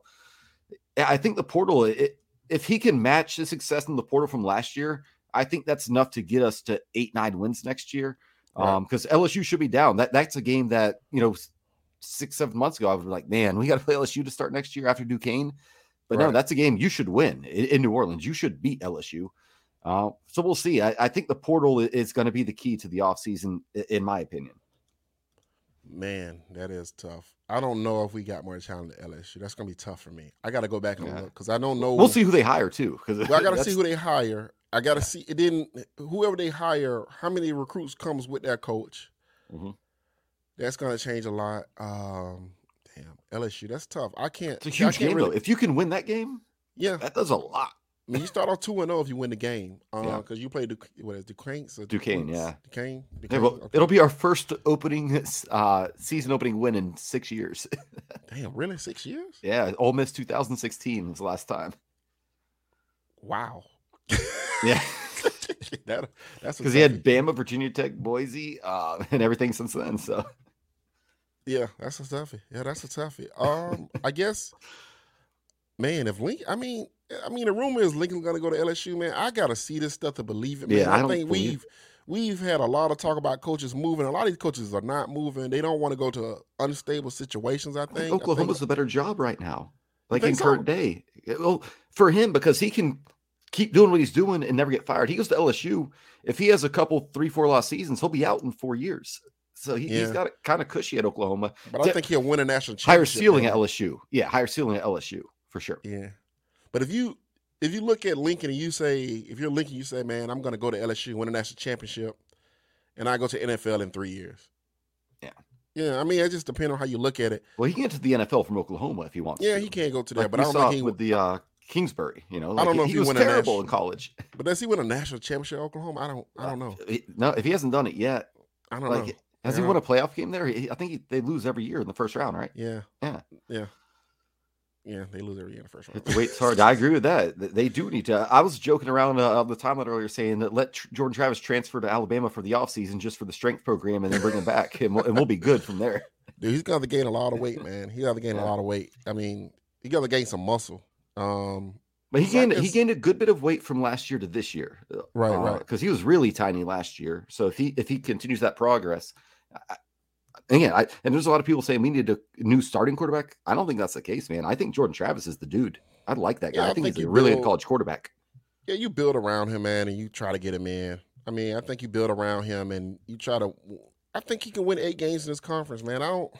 I think the portal, it, if he can match the success in the portal from last year, I think that's enough to get us to eight, nine wins next year. Right. Um, because L S U should be down. That that's a game that, you know, six, seven months ago, I was like, man, we got to play L S U to start next year after Duquesne. But no, Right. that's a game you should win in, in New Orleans. You should beat L S U. Uh, so we'll see. I, I think the portal i- is going to be the key to the offseason, i- in my opinion. Man, that is tough. I don't know if we got more talent at L S U. That's gonna be tough for me. I got to go back and Yeah. look because I don't know. We'll see who they hire too. Because Well, I got to see who they hire. I got to see it. Didn't whoever they hire, how many recruits comes with that coach? Mhm. That's gonna change a lot. Um, damn, L S U. That's tough. I can't. It's a I huge can't game really- though. If you can win that game, Yeah, that does a lot. I mean, you start off two and zero if you win the game. Uh, Yeah. because you play Duque- what is it, Duquesne? So Duquesne, Duquesne, yeah. Duquesne. Yeah, Duquesne? well, Okay. it'll be our first opening uh, season opening win in six years. Damn, really? Six years? yeah, Ole Miss two thousand sixteen was the last time. Wow. Yeah, that that's a because he had toughie. Bama, Virginia Tech, Boise, uh, and everything since then. So Yeah, that's a toughie. Yeah, that's a toughie. Um, I guess, man, if Lincoln, I mean, I mean, the rumor is Lincoln's gonna go to L S U. Man, I gotta see this stuff to believe it. Man. Yeah, I don't think believe- we've we've had a lot of talk about coaches moving. A lot of these coaches are not moving. They don't want to go to unstable situations. I I think think Oklahoma's I think, a better job right now, like think in so? current day. Well, for him because he can keep doing what he's doing and never get fired. He goes to L S U. If he has a couple three, four loss seasons, he'll be out in four years. So he, Yeah. he's got it kind of cushy at Oklahoma. but I Di- think he'll win a national Higher championship. ceiling man. at L S U. Yeah, higher ceiling at L S U for sure. Yeah, but if you if you look at Lincoln and you say if you're Lincoln, you say, man, I'm gonna go to L S U, win a national championship, and I go to N F L in three years. Yeah. Yeah, I mean, it just depends on how you look at it. Well, he can get to the N F L from Oklahoma if he wants. Yeah, to. he can't go to that, Like but we I don't saw think he with the uh, Kingsbury. You know, I don't like, know he, if he he was win a terrible national- in college. But does he win a national championship at Oklahoma? I don't. I don't know. He- no, if he hasn't done it yet, I don't like know. has Yeah. he won a playoff game there? He, I think he, they lose every year in the first round, right? Yeah. Yeah. Yeah. Yeah. They lose every year in the first round. The wait's hard. I agree with that. Th- They do need to. I was joking around uh, on the timeline earlier saying that let Tr- Jordan Travis transfer to Alabama for the offseason just for the strength program and then bring him back, and we'll, and we'll be good from there. Dude, he's got to gain a lot of weight, man. He got to gain Yeah. a lot of weight. I mean, he got to gain some muscle. Um, But he So I gained he guess- gained a good bit of weight from last year to this year, Right, right. Because he was really tiny last year. So if he if he continues that progress, I, again, I and there's a lot of people saying we need a new starting quarterback. I don't think that's the case, man. I think Jordan Travis is the dude. I like that guy. Yeah, I I think, think he's a you really build- good college quarterback. yeah, you build around him, man, and you try to get him in. I mean, I think you build around him and you try to. I think he can win eight games in this conference, man. I don't.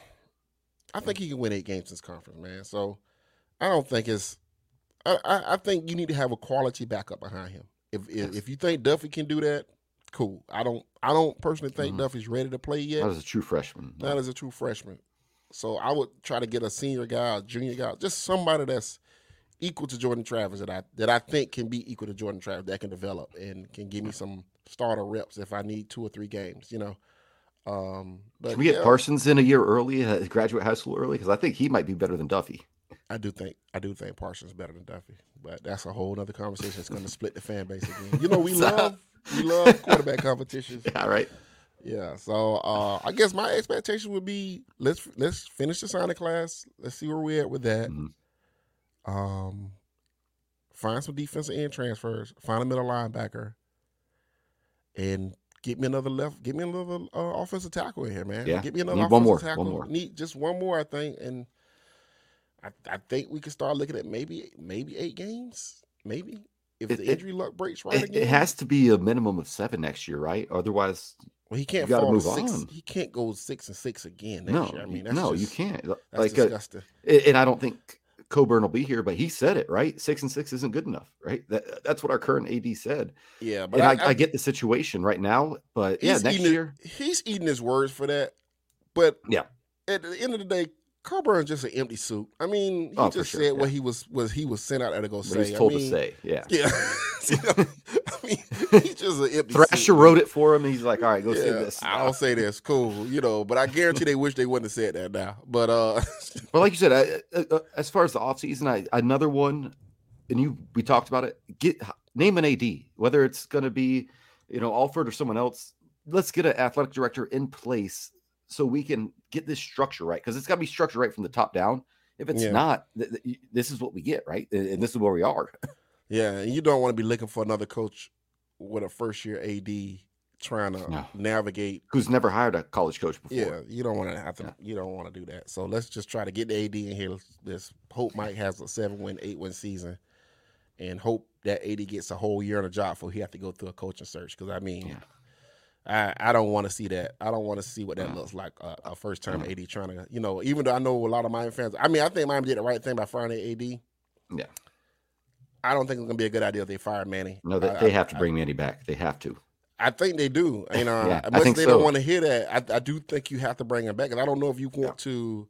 I think he can win eight games in this conference, man. So I don't think it's. I, I, I think you need to have a quality backup behind him. If if, Yes. if you think Duffy can do that, cool. I don't. I don't personally think Mhm. Duffy's ready to play yet. That was a true freshman. Not as a true freshman. So I would try to get a senior guy, a junior guy, just somebody that's equal to Jordan Travis that I that I think can be equal to Jordan Travis that can develop and can give me some starter reps if I need two or three games, you know. Um, but Can we get yeah, Parsons in a year early, uh, graduate high school early? Because I think he might be better than Duffy. I do think I do think Parsons is better than Duffy, but that's a whole other conversation. It's going to split the fan base again. You know, we love we love quarterback competitions. Yeah, right. Yeah, so uh, I guess my expectation would be let's let's finish the signing class. Let's see where we're at with that. Mhm. Um, find some defensive end transfers. Find a middle linebacker, and get me another left. Get me another uh, offensive tackle in here, man. Yeah, get me another need one offensive more, tackle. one more. Need just one more, I think, and I I think we can start looking at maybe maybe eight games, maybe if It- the it- injury luck breaks right It, again. it has to be a minimum of seven next year, right? Otherwise, Well, he can't you gotta fall move to six. on. He can't go six and six again next no, year. I you- mean, that's no, just, you can't. That's Like, uh, disgusting. and I don't think Coburn will be here, but he said it right. Six and six isn't good enough, right? That, that's what our current A D said. Yeah, but And I, I, I, get the situation right now, but yeah, he's next eating year, His, he's eating his words for that. But Yeah. at the end of the day, Coburn's just an empty suit. I mean, he Oh, for just sure, said what yeah. he was was he was sent out there to go what say. he's told I mean, to say, yeah. Yeah, You know, I mean, he's just an empty Thrasher suit. wrote it for him. And he's like, all right, go say Yeah, this. I'll say this, cool, you know. But I guarantee they wish they wouldn't have said that now. But uh, But like you said, I, uh, uh, as far as the offseason, I another one, and you we talked about it. Get name an A D, whether it's going to be, you know, Alford or someone else. Let's get an athletic director in place so we can get this structure right, because it's got to be structured right from the top down. If it's Yeah. not, th- th- this is what we get, right? And and this is where we are. yeah, and you don't want to be looking for another coach with a first year A D trying to No. navigate. Who's never hired a college coach before? Yeah, you don't want to have to. Yeah. You don't want to do that. So let's just try to get the A D in here. Let's, let's hope Mike has a seven win, eight win season, and hope that A D gets a whole year on the job before he have to go through a coaching search. Because I mean, Yeah. I, I don't want to see that. I don't want to see what that looks like. Uh, a first term A D trying to, you know, even though I know a lot of Miami fans. I mean, I think Miami did the right thing by firing their A D. Yeah. I don't think it's gonna be a good idea if they fire Manny. No, they, I, they I, have to I, bring Manny back. They have to. I think they do. You know, Yeah, I much think they so. don't want to hear that. I, I do think you have to bring him back, and I don't know if you want Yeah. to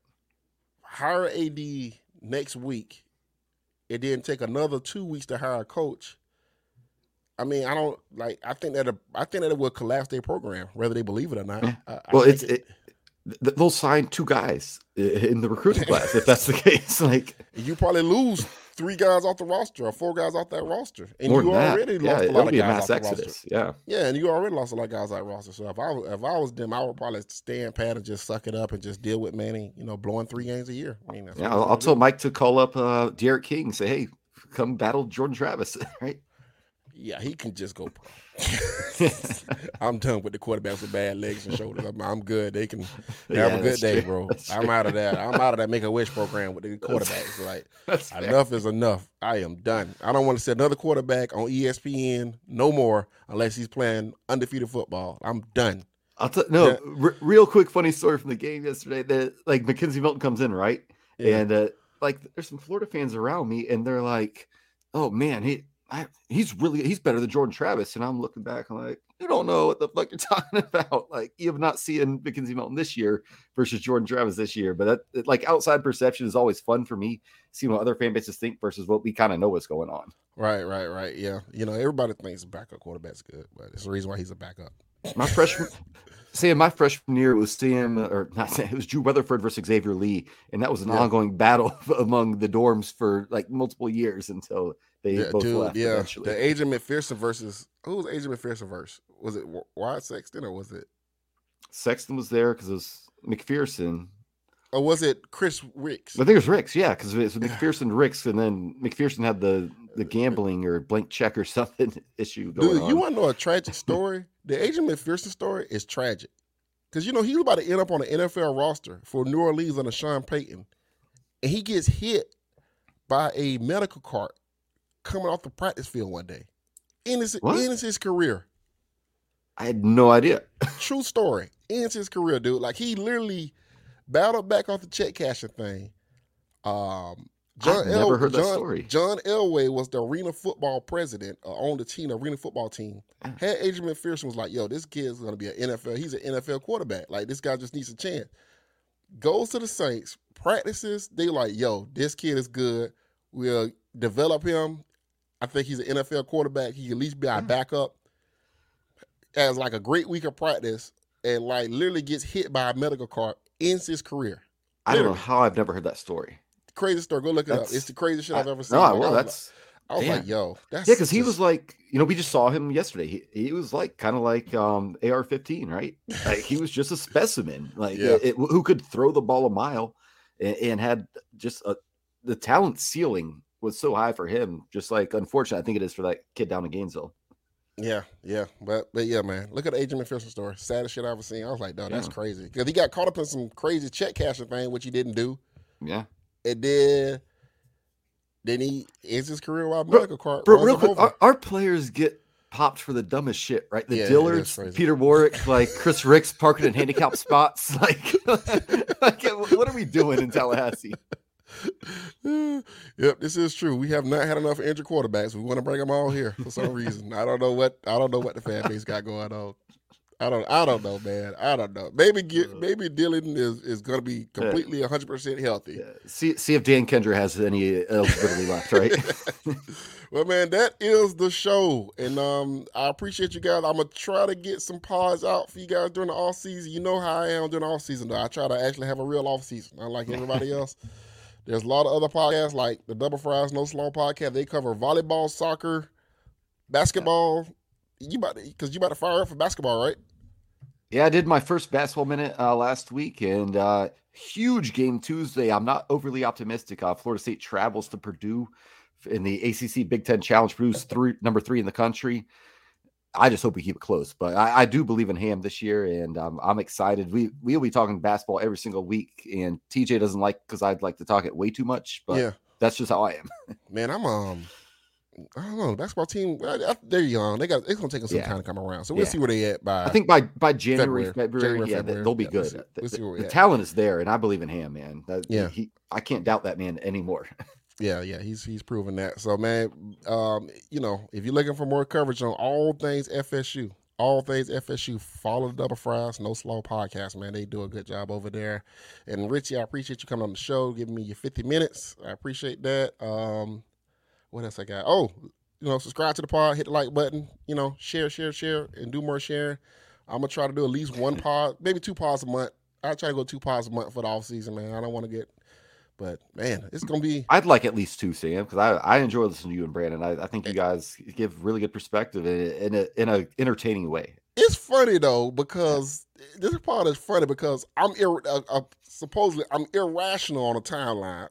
hire A D next week. It didn't take another two weeks to hire a coach. I mean, I don't like. I think that a, I think that it will collapse their program, whether they believe it or not. Yeah. I, I Well, think it's it, th- they'll sign two guys i- in the recruiting class if that's the case. Like you probably lose three guys off the roster or four guys off that roster, and more you than that. already Yeah, lost a it'll lot of be a guys mass off the exodus. roster. Yeah. Yeah, and you already lost a lot of guys out roster. So if I was, if I was them, I would probably stand pat and just suck it up and just deal with Manny. You know, blowing three games a year. I mean, that's Yeah, what I'll, he's I'll gonna tell do. Mike to call up uh Derek King and say, hey, come battle Jordan Travis, right? Yeah, he can just go pro. I'm done with the quarterbacks with bad legs and shoulders. I'm, I'm good. They can have Yeah, a good that's day, true. bro. That's I'm true. out of that. I'm out of that Make a Wish program with the quarterbacks. Like That's fair. enough is enough. I am done. I don't want to see another quarterback on E S P N no more unless he's playing undefeated football. I'm done. I'll tell no Yeah. r- real quick funny story from the game yesterday. That like Mackenzie Milton comes in, right? Yeah. And uh, like there's some Florida fans around me, and they're like, "Oh man, he I, he's really he's better than Jordan Travis." And I'm looking back, I'm like, "You don't know what the fuck you're talking about. Like you have not seen Mackenzie Milton this year versus Jordan Travis this year." But that it- like outside perception is always fun for me, seeing what other fan bases think versus what we kind of know what's going on. Right, right, right. Yeah. You know, everybody thinks a backup quarterback's good, but it's the reason why he's a backup. My freshman, Sam, my freshman year it was Sam or not Sam, it was Drew Weatherford versus Xavier Lee, and that was an Yeah. ongoing battle among the dorms for like multiple years until they Yeah, both dude, left yeah. eventually. The Adrian McPherson versus who was Adrian McPherson versus? Was it Wy- Wyatt Sexton or was it Sexton was there because it was McPherson. or was it Chris Ricks? I think it was Ricks, yeah, because it was McPherson, Ricks, and then McPherson had the the gambling or blank check or something issue going Dude, on. you want to know a tragic story? The Adrian McPherson story is tragic because you know he was about to end up on the N F L roster for New Orleans under Sean Payton, and he gets hit by a medical cart coming off the practice field one day. Ends, What? ends his career. I had no idea. True story. Ends his career, dude. Like he literally battled back off the check cashing thing. Um, John I've never El- heard that John, story. John Elway was the arena football president, uh, owned the team, the arena football team. Ah. Had Adrian McPherson was like, yo, this kid's gonna be an N F L. He's an N F L quarterback. Like this guy just needs a chance. Goes to the Saints, practices. They like, yo, this kid is good. We'll develop him. I think he's an N F L quarterback. He can at least be our backup. Has like a great week of practice and like literally gets hit by a medical cart, ends his career. I don't know Literally. how I've never heard that story. Crazy story. Go look it up. That's- It's the craziest shit I've I- ever seen. No, Like, I well, was that's like, I was damn. like, yo, that's yeah, because he just- was like, you know, we just saw him yesterday. He, he was like kind of like um A R fifteen, right? Like he was just a specimen, like Yeah. it- who could throw the ball a mile and, and had just a the talent ceiling was so high for him. Just like unfortunate, I think it is for that kid down in Gainesville. Yeah, yeah, but but yeah, man. Look at the Adrian McPherson story. Saddest shit I ever seen. I was like, dog, that's Yeah. crazy. Because he got caught up in some crazy check cashing thing, which he didn't do. Yeah, And then then he ends his career while Bro- medical cart. bro, runs real him quick, over. our, our players get popped for the dumbest shit, right? The Yeah, it is Dillards, crazy. Peter Warwick, like Chris Ricks, parking in handicap spots. Like, like, what are we doing in Tallahassee? Yep, this is true. We have not had enough injured quarterbacks. We want to bring them all here for some reason. I don't know what I don't know what the fan base got going on. I don't I don't know, man. I don't know. Maybe get, maybe Dylan is, is going to be completely one hundred percent healthy. Yeah. See, see if Dan Kendra has any eligibility left, right? Well, man, that is the show, and um, I appreciate you guys. I'm gonna try to get some pods out for you guys during the off season. You know how I am during the off season, though. I try to actually have a real off season, unlike everybody else. There's a lot of other podcasts like the Double Fries No Sloan podcast. They cover volleyball, soccer, basketball. You about because you about to fire up for basketball, right? Yeah, I did my first basketball minute uh, last week, and uh, huge game Tuesday. I'm not overly optimistic. Uh, Florida State travels to Purdue in the A C C Big Ten Challenge. Purdue's three, number three in the country. I just hope we keep it close, but I, I do believe in Ham this year, and um, I'm excited. We we'll be talking basketball every single week, and T J doesn't like because I'd like to talk it way too much, but Yeah, that's just how I am. man, I'm um, I don't know. The basketball team, well, they're young. They got it's gonna take them some Yeah. time to come around. So we'll Yeah. see where they at by. I think by by January, February. February, January, yeah, February. they'll be Yeah, we'll good. see- The- we'll see the, where we the at. talent is there, and I believe in him, man. That, Yeah. he, I can't doubt that man anymore. Yeah, yeah, he's he's proven that. So man, um, you know, if you're looking for more coverage on all things F S U, all things F S U, follow the Double Fries No Slow podcast, man. They do a good job over there. And Richie, I appreciate you coming on the show, giving me your fifty minutes. I appreciate that. Um, what else I got? Oh, you know, subscribe to the pod, hit the like button, you know, share, share, share, and do more sharing. I'm gonna try to do at least one pod, maybe two pods a month. I try to go two pods a month for the off season, man. I don't want to get, but man, it's gonna be. I'd like at least two, Sam, because I, I enjoy listening to you and Brandon. I, I think you guys give really good perspective in, in a in a entertaining way. It's funny though because this part is funny because I'm ir- uh, uh, supposedly I'm irrational on the timeline,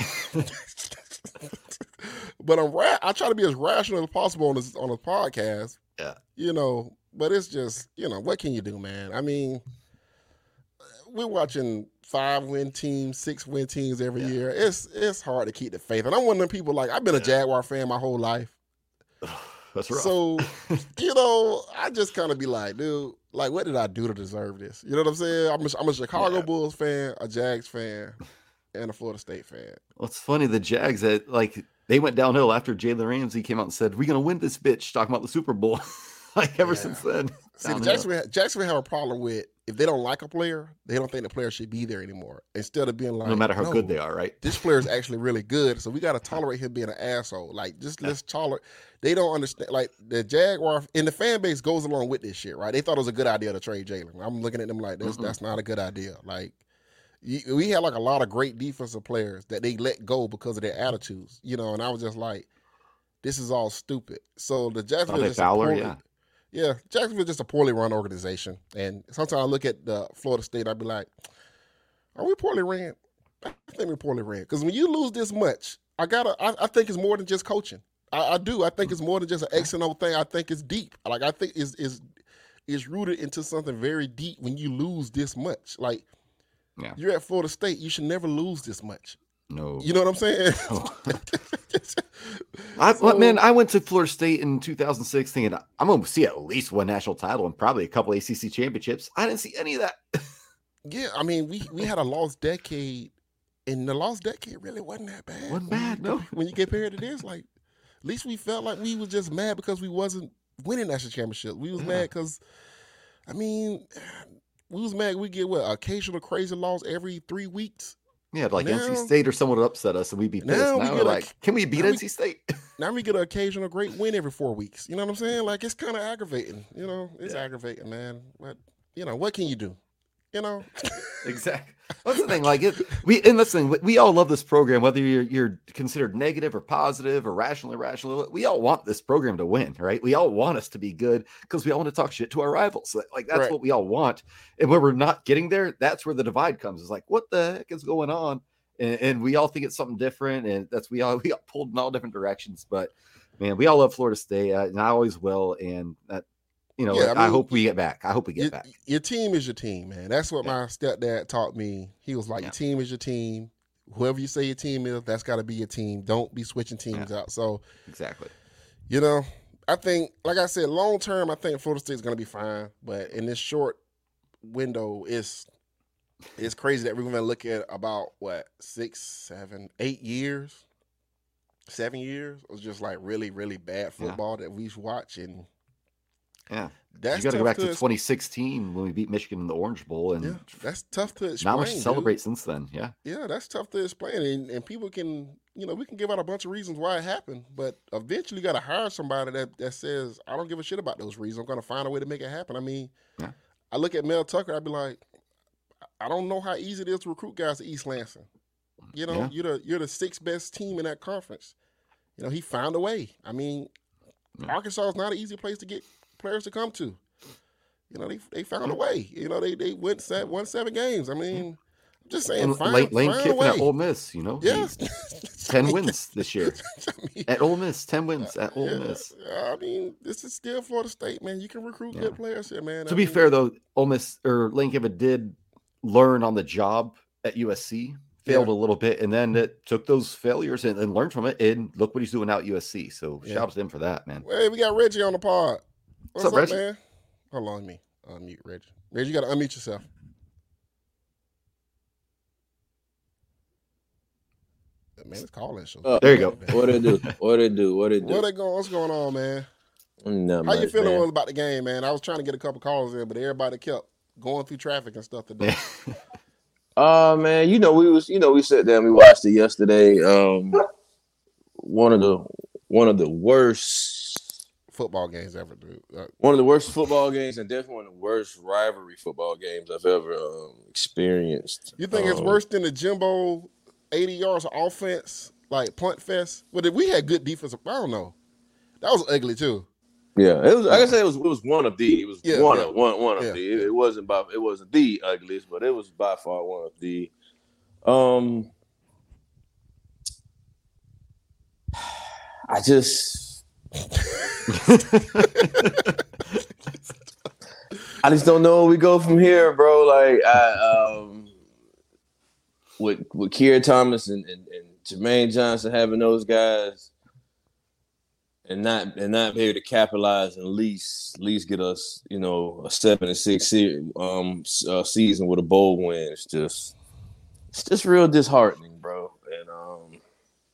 but I'm ra- I try to be as rational as possible on this on the podcast. Yeah, you know, but it's just you know what can you do, man? I mean, we're watching five win teams, six win teams every Yeah. year. It's it's hard to keep the faith, and I'm one of them people like I've been a Jaguar fan my whole life. that's rough. So, you know, I just kind of be like, dude, like, what did I do to deserve this? You know what I'm saying? I'm a, I'm a Chicago Yeah. Bulls fan, a Jags fan, and a Florida State fan. Well, it's funny, the Jags, that like they went downhill after Jalen Ramsey came out and said, "We're gonna win this bitch," talking about the Super Bowl. Like ever Yeah. since then. See, the downhill. Jacksonville, Jacksonville have a problem with if they don't like a player, they don't think the player should be there anymore. Instead of being like, no matter how "No, good they are, right? this player is actually really good, so we got to tolerate him being an asshole. Like, just let's tolerate. They don't understand. Like the Jaguar and the fan base goes along with this shit, right? They thought it was a good idea to trade Jalen. I'm looking at them like that's Mm-mm. that's not a good idea. Like, you, we had like a lot of great defensive players that they let go because of their attitudes, you know. And I was just like, this is all stupid. So the Jacksonville Dante is just a Fowler, poorly- yeah. yeah, Jacksonville is just a poorly run organization. And sometimes I look at the Florida State, I'd be like, are we poorly ran? I think we're poorly ran. Because when you lose this much, I gotta. I, I think it's more than just coaching. I, I do. I think it's more than just an X and O thing. I think it's deep. Like I think is is is rooted into something very deep when you lose this much. Like Yeah. you're at Florida State, you should never lose this much. No. You know what I'm saying? I, So- man, I went to Florida State in two thousand six thinking I'm going to see at least one national title and probably a couple A C C championships. I didn't see any of that. Yeah, I mean, we we had a lost decade, and the lost decade really wasn't that bad. Wasn't When bad, you- no. When you compare it to this, like, at least we felt like we was just mad because we wasn't winning national championship. We was Yeah. mad because, I mean, we was mad we get what occasional crazy loss every three weeks. Yeah, like N C Now- State or someone would upset us and we'd be pissed. Now Now, we we're get a- like, can we beat now we- N C State? Now we get an occasional great win every four weeks. You know what I'm saying? Like it's kind of aggravating. You know, it's Yeah. aggravating, man. But you know, what can you do? You know, Exactly. That's the thing. Like it, we and listen, we, we all love this program, whether you're you're considered negative or positive or rational, irrational. We all want this program to win, right? We all want us to be good because we all want to talk shit to our rivals. Like that's Right. what we all want. And when we're not getting there, that's where the divide comes. It's like, what the heck is going on? And, and we all think it's something different, and that's we all we got pulled in all different directions. But man, we all love Florida State, uh, and I always will. And that, you know, Yeah, I I, mean, hope we get back. I hope we get your, back. your team is your team, man. That's what Yeah. my stepdad taught me. He was like, Yeah. your team is your team. Whoever you say your team is, that's got to be your team. Don't be switching teams out. So, Exactly. you know, I think, like I said, long term, I think Florida State's going to be fine. But in this short window, it's it's crazy that we're going to look at about, what, six, seven, eight years, seven years of just like really, really bad Yeah. football that we've watched. And Yeah. that's you got to tough go back to ex- twenty sixteen when we beat Michigan in the Orange Bowl, and Yeah, that's tough to explain. not much to dude. celebrate since then. Yeah, Yeah, that's tough to explain, and, and people can, you know, we can give out a bunch of reasons why it happened, but eventually you got to hire somebody that, that says, I don't give a shit about those reasons. I'm going to find a way to make it happen. I mean, Yeah. I look at Mel Tucker, I'd be like, I don't know how easy it is to recruit guys to East Lansing. You know, Yeah. you're the you're the sixth best team in that conference. You know, he found a way. I mean, Yeah. Arkansas is not an easy place to get players to come to. You know, they they found a way. You know, they they went set, won seven games. I mean, I'm just saying, and find, Lane, Lane find a Kiffin way. at Ole Miss, you know, Yeah. he's ten wins this year I mean, at Ole Miss. Ten wins at Ole yeah, Miss. I mean, this is still Florida State, man. You can recruit Yeah. good players here, man. To I be mean, fair, though, Ole Miss or Lane Kiffin did learn on the job at U S C failed Yeah. a little bit, and then it took those failures and, and learned from it. And look what he's doing out at U S C. So Yeah. shout out to him for that, man. Hey, we got Reggie on the pod. What's, up, up, Reggie? man? Hold on, me unmute Reggie. Reggie, you got to unmute yourself. Man, it's calling show. Uh, There you go. What it do? What it do? What it do? What they going? What's going on, man? Not How you much, feeling man. about the game, man? I was trying to get a couple calls in, but everybody kept going through traffic and stuff today. Uh man, you know we was you know we sat down, we watched it yesterday. Um, one of the one of the worst Football games ever, dude. Uh, one of the worst football games, and definitely one of the worst rivalry football games I've ever um, experienced. you think it's Um, worse than the Jimbo eighty yards of offense, like punt fest? But if we had good defense, I don't know. That was ugly too. Yeah, it was. Like I said, it was. It was one of the. It was Yeah, one yeah. of one one of Yeah, the. It, it wasn't by. It wasn't the ugliest, but it was by far one of the. Um, I just. I just don't know where we go from here, bro. Like I um, with with Keir Thomas and, and, and Jermaine Johnson having those guys. And not and not be able to capitalize and at least at least get us, you know, a seven and six se- um uh, season with a bowl win. It's just it's just real disheartening, bro. And um,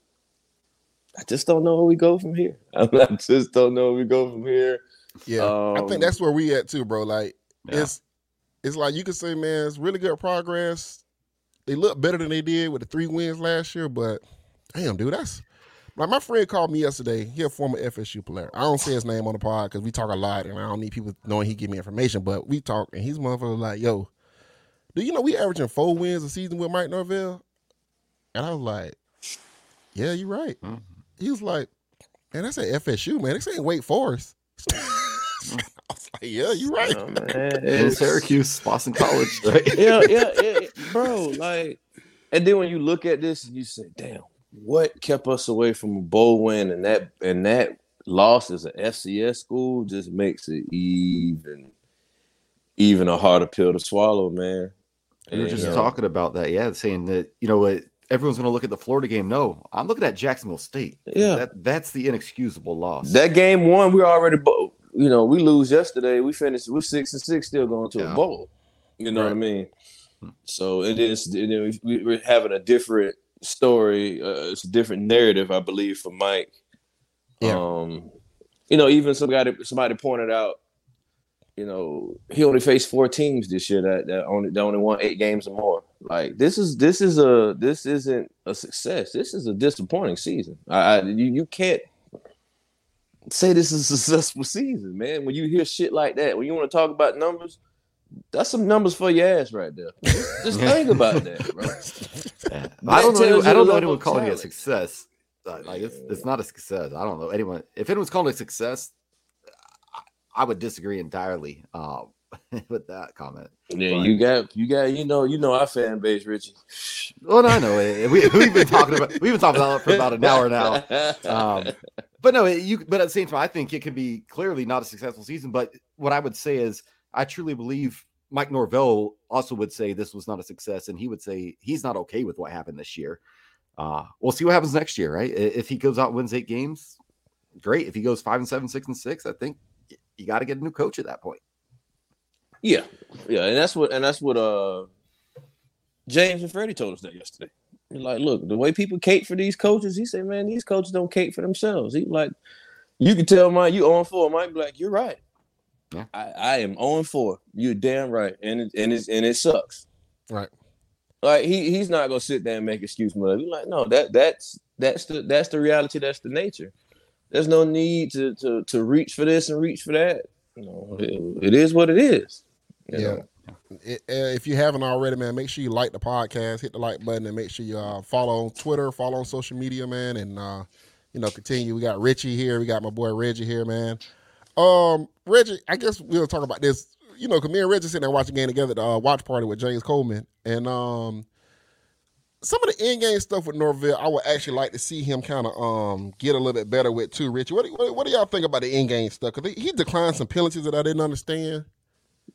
I just don't know where we go from here. I just don't know where we go from here. Yeah, I Um, think that's where we at too, bro. Like Yeah. it's it's like you could say, man, it's really good progress. They look better than they did with the three wins last year, but damn, dude, that's like my friend called me yesterday. He a former F S U player. I don't say his name on the pod because we talk a lot, and I don't need people knowing he give me information. But we talk, and he's motherfucker like, yo, do you know we averaging four wins a season with Mike Norvell? And I was like, yeah, you're right. Mhm. He was like, man, that's at F S U, man. This ain't Wake Forest. I was like, yeah, you're right. oh, man, In it's- Syracuse, Boston College. Right? yeah, yeah, yeah, bro. Like, and then when you look at this and you say, "Damn, what kept us away from a bowl win?" and that and that loss as an F C S school just makes it even even a harder pill to swallow, man. We were And, just you know, talking about that, yeah, saying that, you know what, everyone's going to look at the Florida game. No, I'm looking at Jacksonville State. Yeah. That, that's the inexcusable loss. that game one, we already, bo- you know, we lose yesterday. We finished, we're six and six, still going to Yeah. a bowl. You know what I Right. mean? So it is. You know, we, we're having a different story. Uh, it's a different narrative, I believe, for Mike. Yeah. Um, you know, even somebody somebody pointed out, you know, he only faced four teams this year that, that only that only won eight games or more. Like this is this is a this isn't a success. This is a disappointing season. I, I you, you can't say this is a successful season, man. When you hear shit like that, when you want to talk about numbers, that's some numbers for your ass right there. Just, just think about that, bro. Yeah. I don't That tells know. you I the don't know level anyone of calling it a talent. success. Uh, Like it's it's not a success. I don't know anyone. If anyone's calling it a success, I, I would disagree entirely uh, with that comment. Yeah, But- you got you got you know you know our fan base, Richie. Well, no, I know it. We, we've been talking about we've been talking about it for about an hour now. Um, but no, it, you. But at the same time, I think it can be clearly not a successful season. But what I would say is, I truly believe Mike Norvell also would say this was not a success, and he would say he's not okay with what happened this year. Uh, we'll see what happens next year, right? I- If he goes out and wins eight games, great. If he goes five and seven, six and six, I think you got to get a new coach at that point. Yeah, yeah, and that's what and that's what uh James and Freddie told us that yesterday. He's like, look, the way people cape for these coaches, he said, man, these coaches don't cape for themselves. He like, you can tell Mike, you oh and four. Mike be like, you're right. Yeah. I, I am oh and four. You're damn right, and it, and it's and it sucks. Right. Like he he's not gonna sit there and make excuse for He's like, no, that that's that's the that's the reality. That's the nature. There's no need to to to reach for this and reach for that. You know, it, it is what it is. You Yeah. know? It- uh, if you haven't already, man, make sure you like the podcast, hit the like button, and make sure you uh, follow on Twitter, follow on social media, man, and uh, you know, continue. We got Richie here, we got my boy Reggie here, man. Um, Reggie, I guess we'll talk about this. You know, cause me and Reggie sitting there watching the game together at the uh, watch party with James Coleman, and um, some of the in-game stuff with Norvell, I would actually like to see him kind of um get a little bit better with too. Richie, what do, what, what do y'all think about the in-game stuff? Cause he, he declined some penalties that I didn't understand.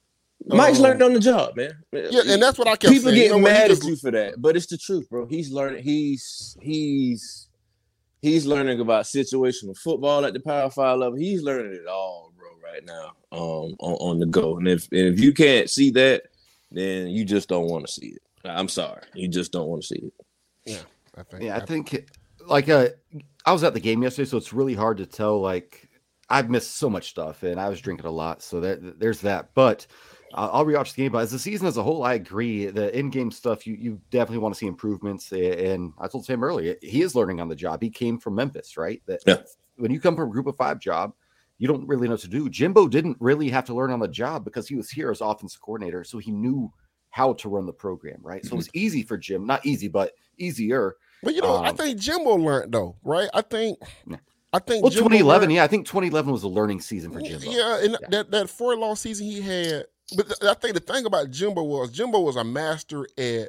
Mike's Um, learned on the job, man. Yeah, and that's what I kept People saying. get You know what, he mad just- at you for that, but it's the truth, bro. He's learning. He's he's he's learning about situational football at the Power Five level. He's learning it all, bro, right now, um, on, on the go. And if and if you can't see that, then you just don't want to see it. I'm sorry, you just don't want to see it. Yeah, I think. Yeah, I think like uh, I was at the game yesterday, so it's really hard to tell. Like I've missed so much stuff, and I was drinking a lot, so that there's that. But uh, I'll rewatch the game. But as the season as a whole, I agree. The in-game stuff, you you definitely want to see improvements. And I told Sam earlier, he is learning on the job. He came from Memphis, right? That Yeah. when you come from a Group of Five job, you don't really know what to do. Jimbo didn't really have to learn on the job because he was here as offensive coordinator, so he knew how to run the program, right? So it was easy for Jim, not easy, but easier. But you know, I Um, think Jimbo learned though, right? I think, Yeah. I think. Well, Jimbo twenty eleven, learned- yeah, I think twenty eleven was a learning season for Jimbo. Yeah, and Yeah. that that four loss season he had. But th- I think the thing about Jimbo was Jimbo was a master at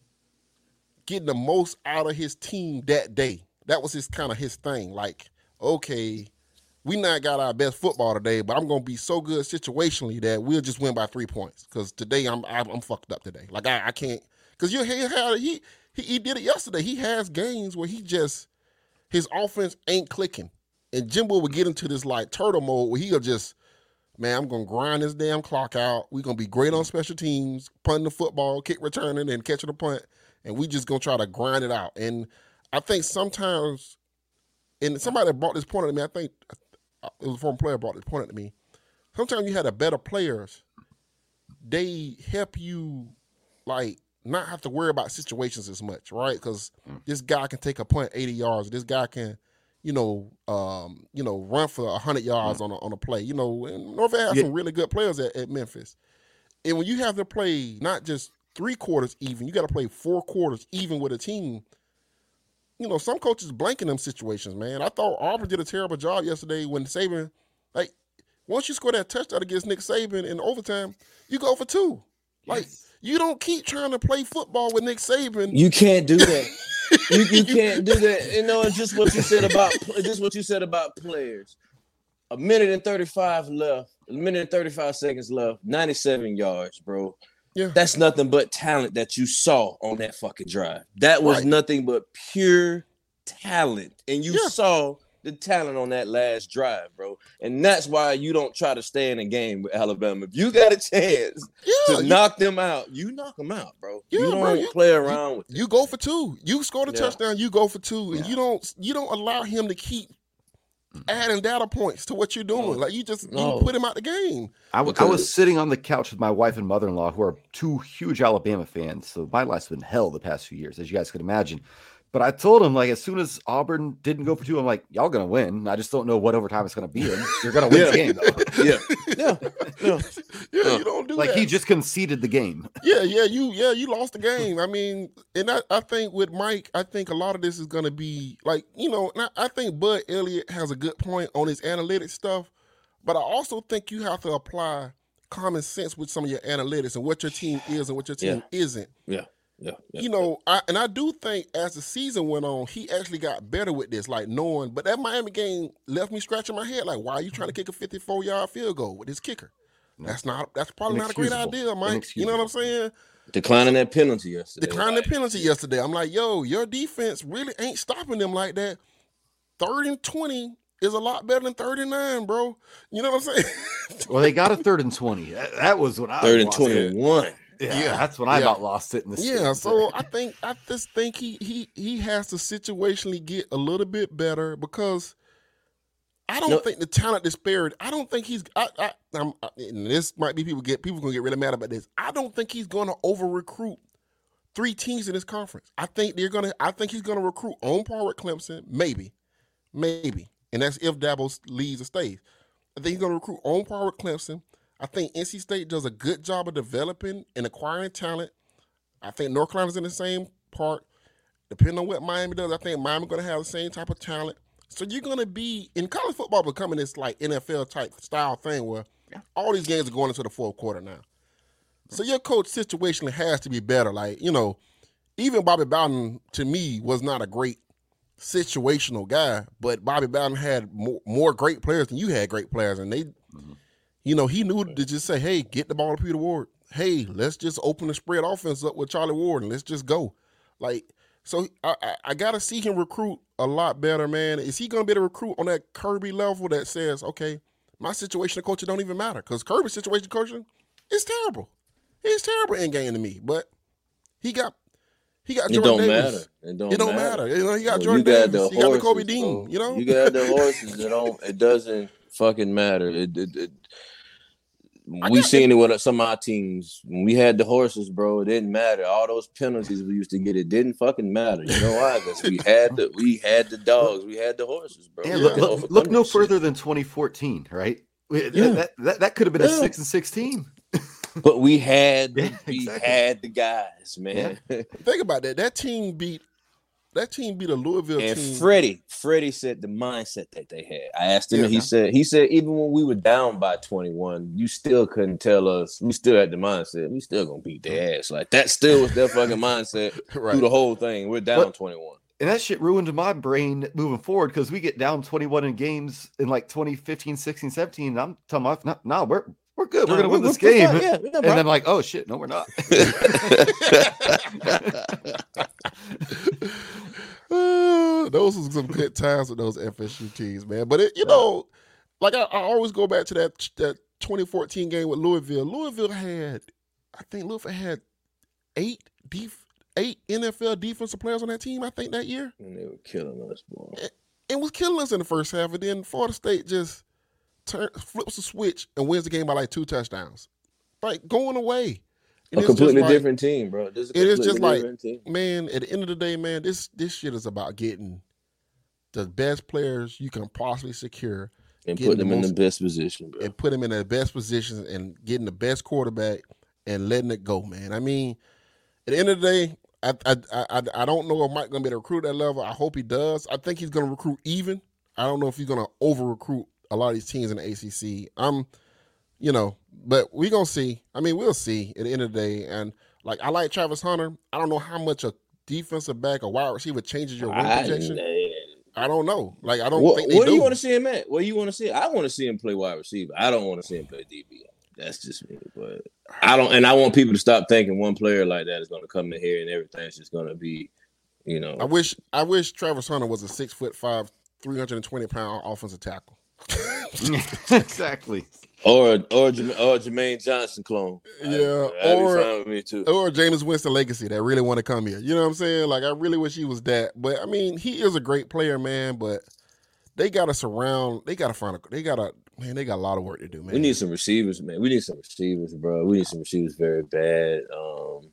getting the most out of his team that day. That was his kind of his thing. Like, okay, we not got our best football today, but I'm gonna be so good situationally that we'll just win by three points. Because today I'm, I'm I'm fucked up today. Like I, I can't. Because you he had he, he he did it yesterday. He has games where he just his offense ain't clicking, and Jimbo would get into this like turtle mode where he'll just, man, I'm gonna grind this damn clock out. We're gonna be great on special teams, punting the football, kick returning, and catching the punt, and we just gonna try to grind it out. And I think sometimes, and somebody brought this point at me. I think it was a former player brought this point at me. Sometimes you had the better players. They help you, like, not have to worry about situations as much, right? Because this guy can take a punt eighty yards. This guy can, you know, um, you know, run for one hundred yards on a, on a play. You know, and Norfolk has Yeah. some really good players at, at Memphis. And when you have to play not just three quarters even, you got to play four quarters even with a team. You know, some coaches blank in them situations, man. I thought Auburn did a terrible job yesterday when Saban, like, once you score that touchdown against Nick Saban in overtime, you go for two. Like, you don't keep trying to play football with Nick Saban. You can't do that. you, you can't do that. You know, it's just what you said about just what you said about players. A minute and thirty-five left. A minute and thirty-five seconds left. ninety-seven yards, bro. Yeah. That's nothing but talent that you saw on that fucking drive. That was Right. nothing but pure talent. And you Yeah. saw the talent on that last drive, bro. And that's why you don't try to stay in a game with Alabama. If you got a chance Yeah, to you, knock them out, you knock them out, bro. Yeah, you bro, don't you- play around with it. you go for two. You score the Yeah. touchdown, you go for two. And Yeah. you don't you don't allow him to keep adding data points to what you're doing. No. Like, you just No. you put him out the game. I, w- I was sitting on the couch with my wife and mother-in-law, who are two huge Alabama fans. So my life's been hell the past few years, as you guys could imagine. But I told them, like, as soon as Auburn didn't go for two, I'm like, y'all gonna win. I just don't know what overtime it's gonna be in. You're gonna win Yeah. the game, though. Yeah, yeah, yeah. Yeah, Uh, you don't do Like that. he just conceded the game. Yeah, yeah, you yeah, you lost the game. I mean, and I, I think with Mike, I think a lot of this is gonna be like, you know, and I, I think Bud Elliott has a good point on his analytics stuff, but I also think you have to apply common sense with some of your analytics and what your team is and what your team isn't. Yeah, yeah, yeah. You know, I and I do think as the season went on, he actually got better with this, like knowing. But that Miami game left me scratching my head, like, why are you trying to kick a fifty-four yard field goal with this kicker? That's not. That's probably not a great Inexcusable. idea, Mike. You know what I'm saying? Declining that penalty yesterday. Declining the like, penalty yesterday. I'm like, yo, your defense really ain't stopping them like that. Third and twenty is a lot better than third and nine, bro. You know what I'm saying? Well, they got a third and twenty. That, that was what I Third and lost it. twenty-one. Yeah, Yeah. that's when I Yeah. about lost it in the Yeah, stands. so I think I just think he he he has to situationally get a little bit better because I don't No. think the talent disparity. I don't think he's. I, I, I'm, I, and this might be people get people gonna get really mad about this. I don't think he's gonna over recruit three teams in this conference. I think they're gonna. I think he's gonna recruit on par with Clemson, maybe, maybe, and that's if Dabo leaves or stays. I think he's gonna recruit on par with Clemson. I think N C State does a good job of developing and acquiring talent. I think North Carolina's in the same part. Depending on what Miami does, I think Miami's going to have the same type of talent. So you're going to be, in college football, becoming this like N F L type style thing where all these games are going into the fourth quarter now. So your coach situationally has to be better. Like, you know, even Bobby Bowden, to me, was not a great situational guy, but Bobby Bowden had more, more great players than you had great players, and they, You know, he knew to just say, hey, get the ball to Peter Ward. Hey, let's just open the spread offense up with Charlie Ward and let's just go. Like, so I, I, I got to see him recruit a lot better, man. Is he going to be able to recruit on that Kirby level that says, okay, my situation of coaching don't even matter? Because Kirby's situation coaching is terrible. He's terrible in game to me, but he got he got It Jordan don't Davis. matter. It don't, It don't matter. matter. You know, he got Well, Jordan you got Davis. the He got the Kobe horses, Dean. bro. You know, You got the horses. It don't. It doesn't fucking matter. It. it, it I we got- seen it with some of our teams. When we had the horses, bro, it didn't matter. All those penalties we used to get, it didn't fucking matter. You know why? Because we had the we had the dogs, we had the horses, bro. Yeah, We look, could look, overcome look no that shit. further than twenty fourteen, right? We- Yeah. That, that, that could have been a Yeah. six and sixteen. But we had Yeah, we exactly. had the guys, man. think about that. That team beat that team beat a Louisville And team. Freddie, Freddie said the mindset that they had. I asked him, Yeah. and he said, he said, even when we were down by twenty-one, you still couldn't tell us. We still had the mindset. We still gonna beat their ass. Like that still was their fucking mindset Right. through the whole thing. We're down But- twenty-one. And that shit ruined my brain moving forward because we get down twenty-one in games in like twenty fifteen, sixteen, seventeen. And I'm telling my, no, no, we're we're good. We're Nah, gonna win we're- this we're game. fine. Yeah, yeah, and bro. then like, oh shit, no, we're not. Uh, those are some good times with those F S U teams, man. But it, you know, like I, I always go back to that that twenty fourteen game with Louisville. Louisville had, I think Louisville had eight def, eight N F L defensive players on that team. I think that year, And they were killing us, boy. it was killing us in the first half. And then Florida State just turn, flips the switch and wins the game by like two touchdowns, like going away. And A it's just completely like- different team, bro. This is a It is just completely like, different team. man, at the end of the day, man, this this shit is about getting the best players you can possibly secure And getting put them the in the most- best position, bro. and put them in the best positions and getting the best quarterback and letting it go, man. I mean, at the end of the day, I I I, I don't know if Mike gonna be able to recruit at that level. I hope he does. I think he's gonna recruit even. I don't know if he's gonna over recruit a lot of these teams in the A C C. I'm, you know, but we gonna see. I mean, we'll see at the end of the day. And like, I like Travis Hunter. I don't know how much a defensive back or wide receiver changes your win I, projection. I don't know. Like, I don't what think they what do do. you want to see him at? What do you want to see? I want to see him play wide receiver. I don't want to see him play D B. That's just me. But I don't, and I want people to stop thinking one player like that is going to come in here and everything's just going to be, you know. I wish I wish Travis Hunter was a six foot five, three hundred and twenty pound offensive tackle. Exactly. Or or Jerm- or Jermaine Johnson clone. Yeah, That'd or- be fine with me too. Or Jameis Winston legacy that really want to come here. You know what I'm saying? Like, I really wish he was that. But I mean, he is a great player, man. But they gotta surround. They gotta find a. They gotta man. They got a lot of work to do, man. We need some receivers, man. We need some receivers, bro. We need some receivers very bad. Um,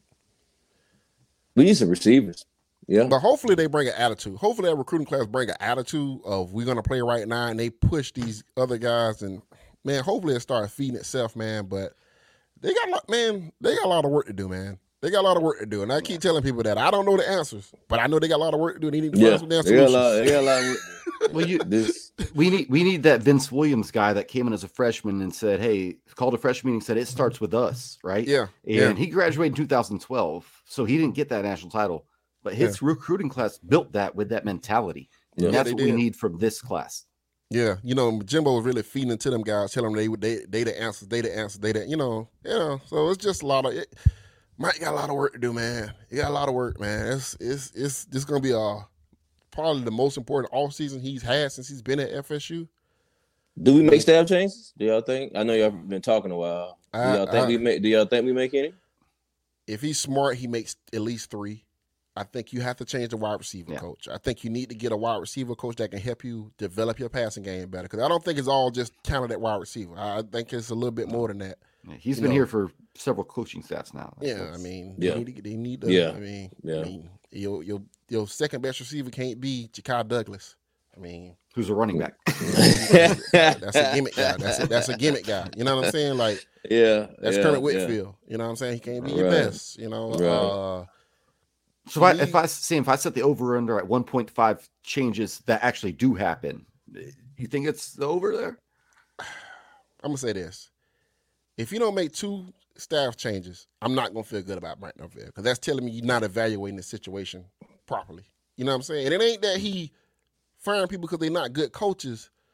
we need some receivers. Yeah. But hopefully they bring an attitude. Hopefully that recruiting class bring an attitude of we're gonna play right now, and they push these other guys. And man, hopefully it starts feeding itself, man. But they got a lot, man. They got a lot of work to do, man. They got a lot of work to do, and I keep telling people that I don't know the answers, but I know they got a lot of work to do. And they need to find Yeah. some damn They got a solutions. lot. They got a lot of work. Well, you This we need we need that Vince Williams guy that came in as a freshman and said, "Hey," called a freshman meeting and said, "It starts with us," right? Yeah, And yeah. he graduated in two thousand twelve, so he didn't get that national title. But his recruiting class built that with that mentality. And Yeah. that's they what we did. need from this class. Yeah, you know, Jimbo was really feeding into them guys, telling them they they they the answers, they the answers, they the you know, you know. So it's just a lot of it. Mike got a lot of work to do, man. He got a lot of work, man. It's it's it's this gonna be a probably the most important off season he's had since he's been at F S U. do we make staff changes? Do y'all think? I know y'all been talking a while. Do I- y'all think I- we make? Do y'all think we make any? If he's smart, he makes at least three. I think you have to change the wide receiver Yeah. coach. I think you need to get a wide receiver coach that can help you develop your passing game better. Because I don't think it's all just counted at wide receiver. I think it's a little bit more than that. Yeah, he's You been know. here for several coaching staffs now. Yeah, I That's- mean, Yeah. they need to, they need to, Yeah. I mean, Yeah. I mean, your your your second best receiver can't be Jakai Douglas. I mean, who's a running back? that's a gimmick guy. That's a, that's a gimmick guy. You know what I'm saying? Like Yeah, that's yeah, Kermit yeah. Whitfield. You know what I'm saying? He can't be your Right. best. You know, Right. uh, So if I, if I say if I set the over under at one point five changes that actually do happen, you think it's the over there? I'm gonna say this: if you don't make two staff changes, I'm not gonna feel good about Mike Norvell because that's telling me you're not evaluating the situation properly. You know what I'm saying? And it ain't that he firing people because they're not good coaches.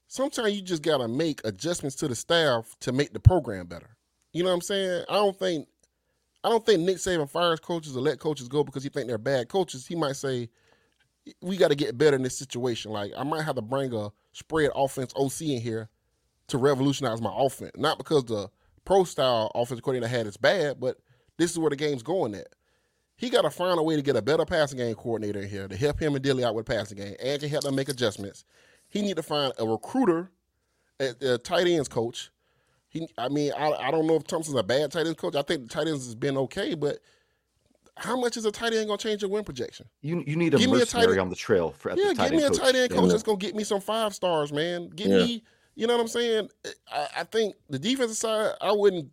sometimes you just gotta make adjustments to the staff to make the program better. You know what I'm saying? I don't think I don't think Nick Saban fires coaches or let coaches go because he think they're bad coaches. He might say, we got to get better in this situation. Like, I might have to bring a spread offense O C in here to revolutionize my offense. Not because the pro-style offensive coordinator had is bad, but this is where the game's going at. He got to find a way to get a better passing game coordinator in here to help him and Dilly out with passing game and to help them make adjustments. He need to find a recruiter, a, a tight ends coach. He, I mean, I, I don't know if Thompson's a bad tight ends coach. I think the tight ends has been okay, but how much is a tight end going to change your win projection? You you need a Give me a mercenary tight- on the trail for at Yeah, the tight give me a end coach. tight end coach Yeah. that's going to get me some five stars, man. Get Yeah. me, you know what I'm saying? I, I think the defensive side, I wouldn't,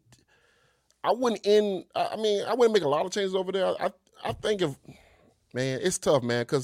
I wouldn't end, I I mean, I wouldn't make a lot of changes over there. I I think if, man, it's tough, man, because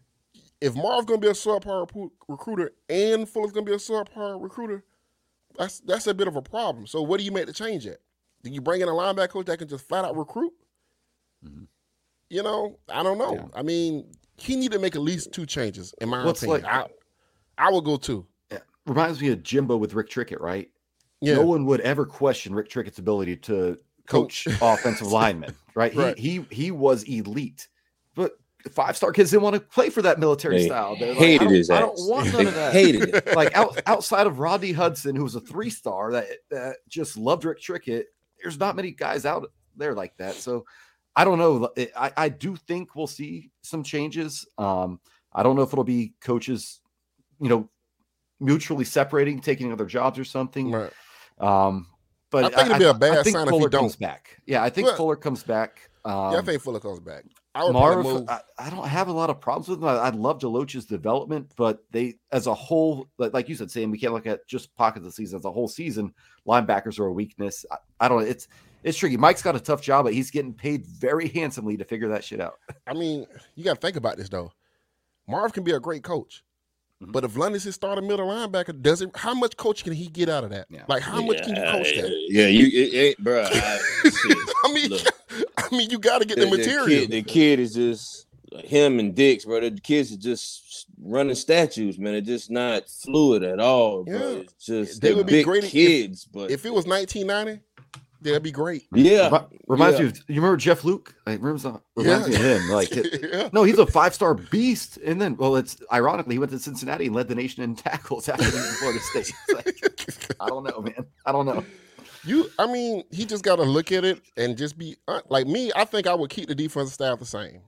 if Marv's going to be a subpar recru- recruiter and Fuller's going to be a subpar recruiter, that's that's a bit of a problem. So what do you make the change at? Do you bring in a linebacker coach that can just flat out recruit? Mm-hmm. You know, I don't know. Yeah. I mean, he need to make at least two changes, in my Well, it's opinion. like- I, I would go two. Yeah. Reminds me of Jimbo with Rick Trickett, right? Yeah. No one would ever question Rick Trickett's ability to coach Coach. offensive linemen, right? Right. He, he he was elite, but five-star kids didn't want to play for that military They style. They're like, hated I don't, his I don't ass. want They none of that. hated it. Like out, outside of Rodney Hudson, who was a three-star that, that just loved Rick Trickett, there's not many guys out there like that. So I don't know. I, I do think we'll see some changes. Um, I don't know if it'll be coaches, you know, mutually separating, taking other jobs or something. Right. Um, but I think it'd be a bad I think sign if Fuller he comes don't. back. Yeah, I think Well, Fuller comes back. Um, Yeah, I think Fuller comes back. I would Marv, probably move. I, I don't have a lot of problems with him. I, I'd love Deloach's development, but they, as a whole, like, like you said, Sam, we can't look at just pockets of the season. As a whole season, linebackers are a weakness. I, I don't. It's it's tricky. Mike's got a tough job, but he's getting paid very handsomely to figure that shit out. I mean, you got to think about this though. Marv can be a great coach, Mhm. but if London's his starting middle linebacker, does it? How much coach can he get out of that? Yeah. Like, how much can you coach yeah, that? Yeah, you it, it, bro. I, shit. I mean, Look. I mean, you got to get the, material. kid, the kid is just him and Dix, bro. The kids are just running statues, man. They're just not fluid at all, bro. Yeah. It's just They they're would be big great if- kids, but If it was nineteen ninety, that'd be great. yeah, Remi- Reminds yeah. me of, you remember Jeff Luke? Like, reminds, reminds Yeah. me of him. Like, it- Yeah. no, he's a five-star beast. And then, well, it's ironically, he went to Cincinnati and led the nation in tackles after leaving Florida State. It's like, I don't know, man. I don't know. You, I mean, he just got to look at it and just be uh, like me. I think I would keep the defensive staff the same.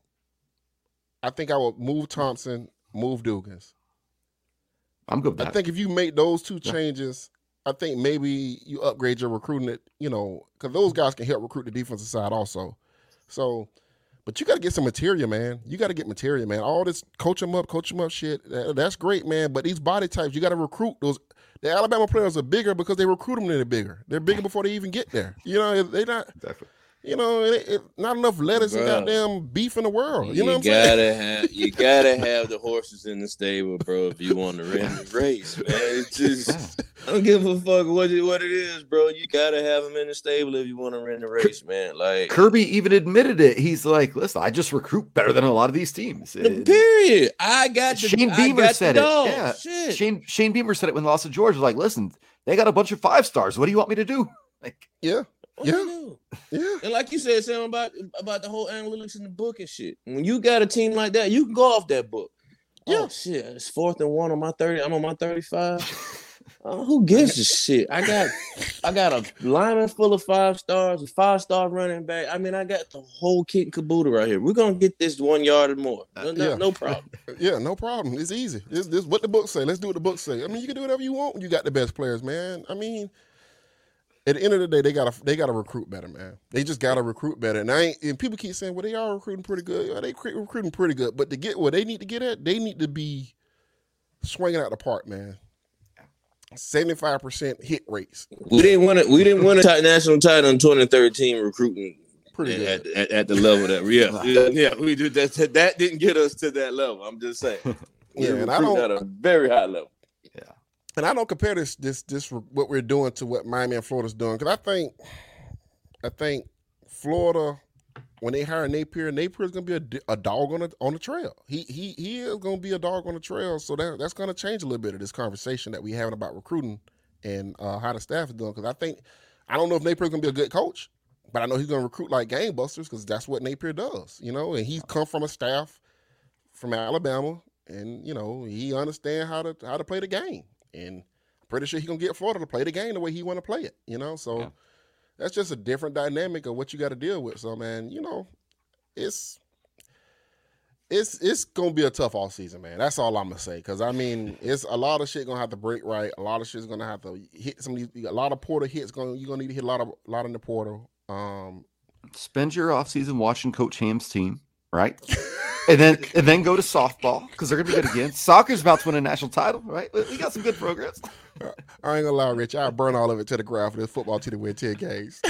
I think I would move Thompson, move Dugans. I'm good with I that. think if you make those two Yeah. changes, I think maybe you upgrade your recruiting. It, you know, because those guys can help recruit the defensive side also. So, but you got to get some material, man. You got to get material, man. All this coach them up, coach them up shit. that- that's great, man. But these body types, you got to recruit those. The Alabama players are bigger because they recruit them. They're bigger. They're bigger before they even get there. You know, they not. Definitely. You know, it, it, not enough lettuce and Bruh. goddamn beef in the world. You know what I'm gotta saying? have you gotta have the horses in the stable, bro. If you want to run the race, man, it's just I don't give a fuck what it, what it is, bro. You gotta have them in the stable if you want to run the race, man. Like Kirby even admitted it. He's like, listen, I just recruit better than a lot of these teams. the And period. I got the, Shane I Beamer got said the it. dog. Yeah. Shit. Shane Shane Beamer said it when they lost to Georgia. He was like, listen, they got a bunch of five stars. What do you want me to do? Like, Yeah, What yeah. you do? yeah. And like you said, Sam, about about the whole analytics in the book and shit. When you got a team like that, you can go off that book. Yeah. Oh shit, it's fourth and one on my thirty. I'm on my thirty-five. Uh, who gives a shit? I got I got a lineman full of five stars, a five star running back. I mean, I got the whole kit and caboodle right here. We're gonna get this one yard or more. No, no, Yeah. no problem. Yeah, no problem. It's easy. This this what the book say. Let's do what the book say. I mean, you can do whatever you want when you got the best players, man. I mean, at the end of the day, they gotta they gotta recruit better, man. They just gotta recruit better. And I ain't, and people keep saying, well, they are recruiting pretty good. Yeah, they cre- recruiting pretty good. But to get where they need to get at, they need to be swinging out the park, man. seventy-five percent hit rates. We didn't win it. We didn't win a ti- national title in twenty thirteen recruiting. Pretty at, good. at, at the level that yeah yeah, yeah we did that. That didn't get us to that level. I'm just saying. We Yeah, and I recruit don't- at a very high level. And I don't compare this this this what we're doing to what Miami and Florida's doing because I think I think Florida when they hire Napier, Napier is gonna be a, d- a dog on the on the trail. He he he is gonna be a dog on the trail. So that that's gonna change a little bit of this conversation that we having about recruiting and uh, how the staff is doing. Because I think I don't know if Napier's gonna be a good coach, but I know he's gonna recruit like gangbusters because that's what Napier does. You know, and he's come from a staff from Alabama, and you know he understands how to how to play the game. And I'm pretty sure he's gonna get Florida to play the game the way he want to play it. You know, so. Yeah. That's just a different dynamic of what you got to deal with. So, man, you know, it's it's it's gonna be a tough off season, man. That's all I'm gonna say. Cause I mean, it's a lot of shit gonna have to break right. A lot of shit's gonna have to hit some of these. A lot of portal hits going. You're gonna need to hit a lot of a lot in the portal. Um, Spend your off season watching Coach Ham's team, right? And then and then go to softball because they're gonna be good again. Soccer's about to win a national title, right? We got some good progress. I ain't gonna lie, Rich. I'll burn all of it to the ground for this football team to win ten games.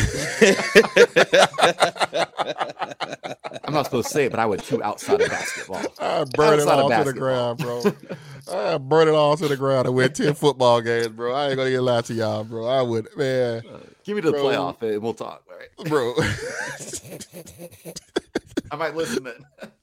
I'm not supposed to say it, but I would too outside of basketball. I burn outside it all to the ground, bro. I burn it all to the ground and win ten football games, bro. I ain't gonna get lie to y'all, bro. I would, man. Uh, give me the bro. playoff and we'll talk, all right? Bro. I might listen then.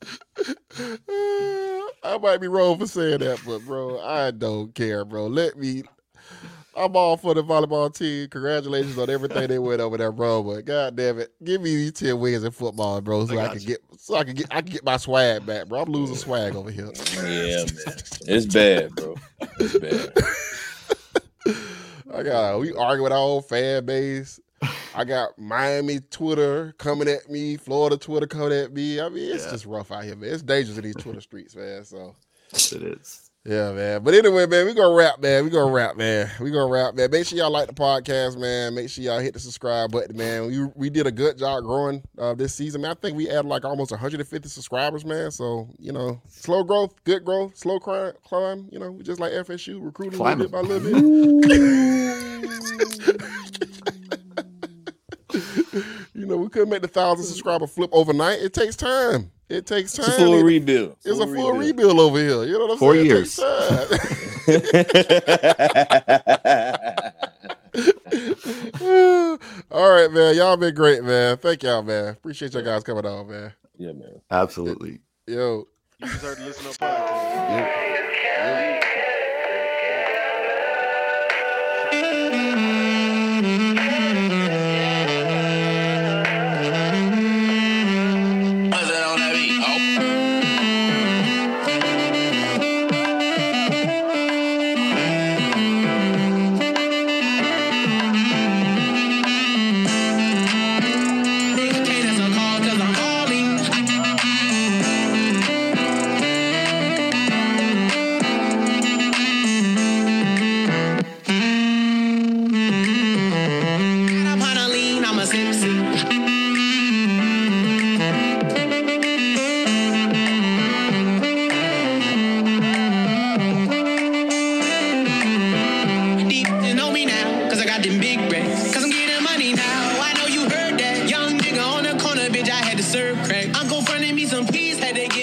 I might be wrong for saying that, but bro, I don't care, bro. Let me. I'm all for the volleyball team. Congratulations on everything they went over there, bro. But god damn it, give me these ten wins in football, bro, so I, I can you. get, so I can get, I can get my swag back, bro. I'm losing swag over here. Yeah, man, it's bad, bro. It's bad. I got we arguing with our old fan base. I got Miami Twitter coming at me, Florida Twitter coming at me. I mean, it's yeah. just rough out here, man. It's dangerous in these Twitter streets, man. So it is. Yeah, man. But anyway, man, we gonna wrap, man. We gonna wrap, man. We gonna wrap, man. Make sure y'all like the podcast, man. Make sure y'all hit the subscribe button, man. We we did a good job growing uh, this season, man. I think we added like almost one hundred fifty subscribers, man. So you know, slow growth, good growth, slow climb. climb you know, we just like F S U recruiting a little bit by little bit. You know, we couldn't make the thousand subscriber flip overnight. It takes time. It takes time. It's a full it, rebuild. It's full a full rebuild. rebuild over here. You know what I'm Four saying? years. All right, man. Y'all been great, man. Thank y'all, man. Appreciate y'all guys coming on, man. Yeah, man. Absolutely. Yo. You deserve to listen to podcast. Yeah. Yeah. Uncle fronted me some peas, had to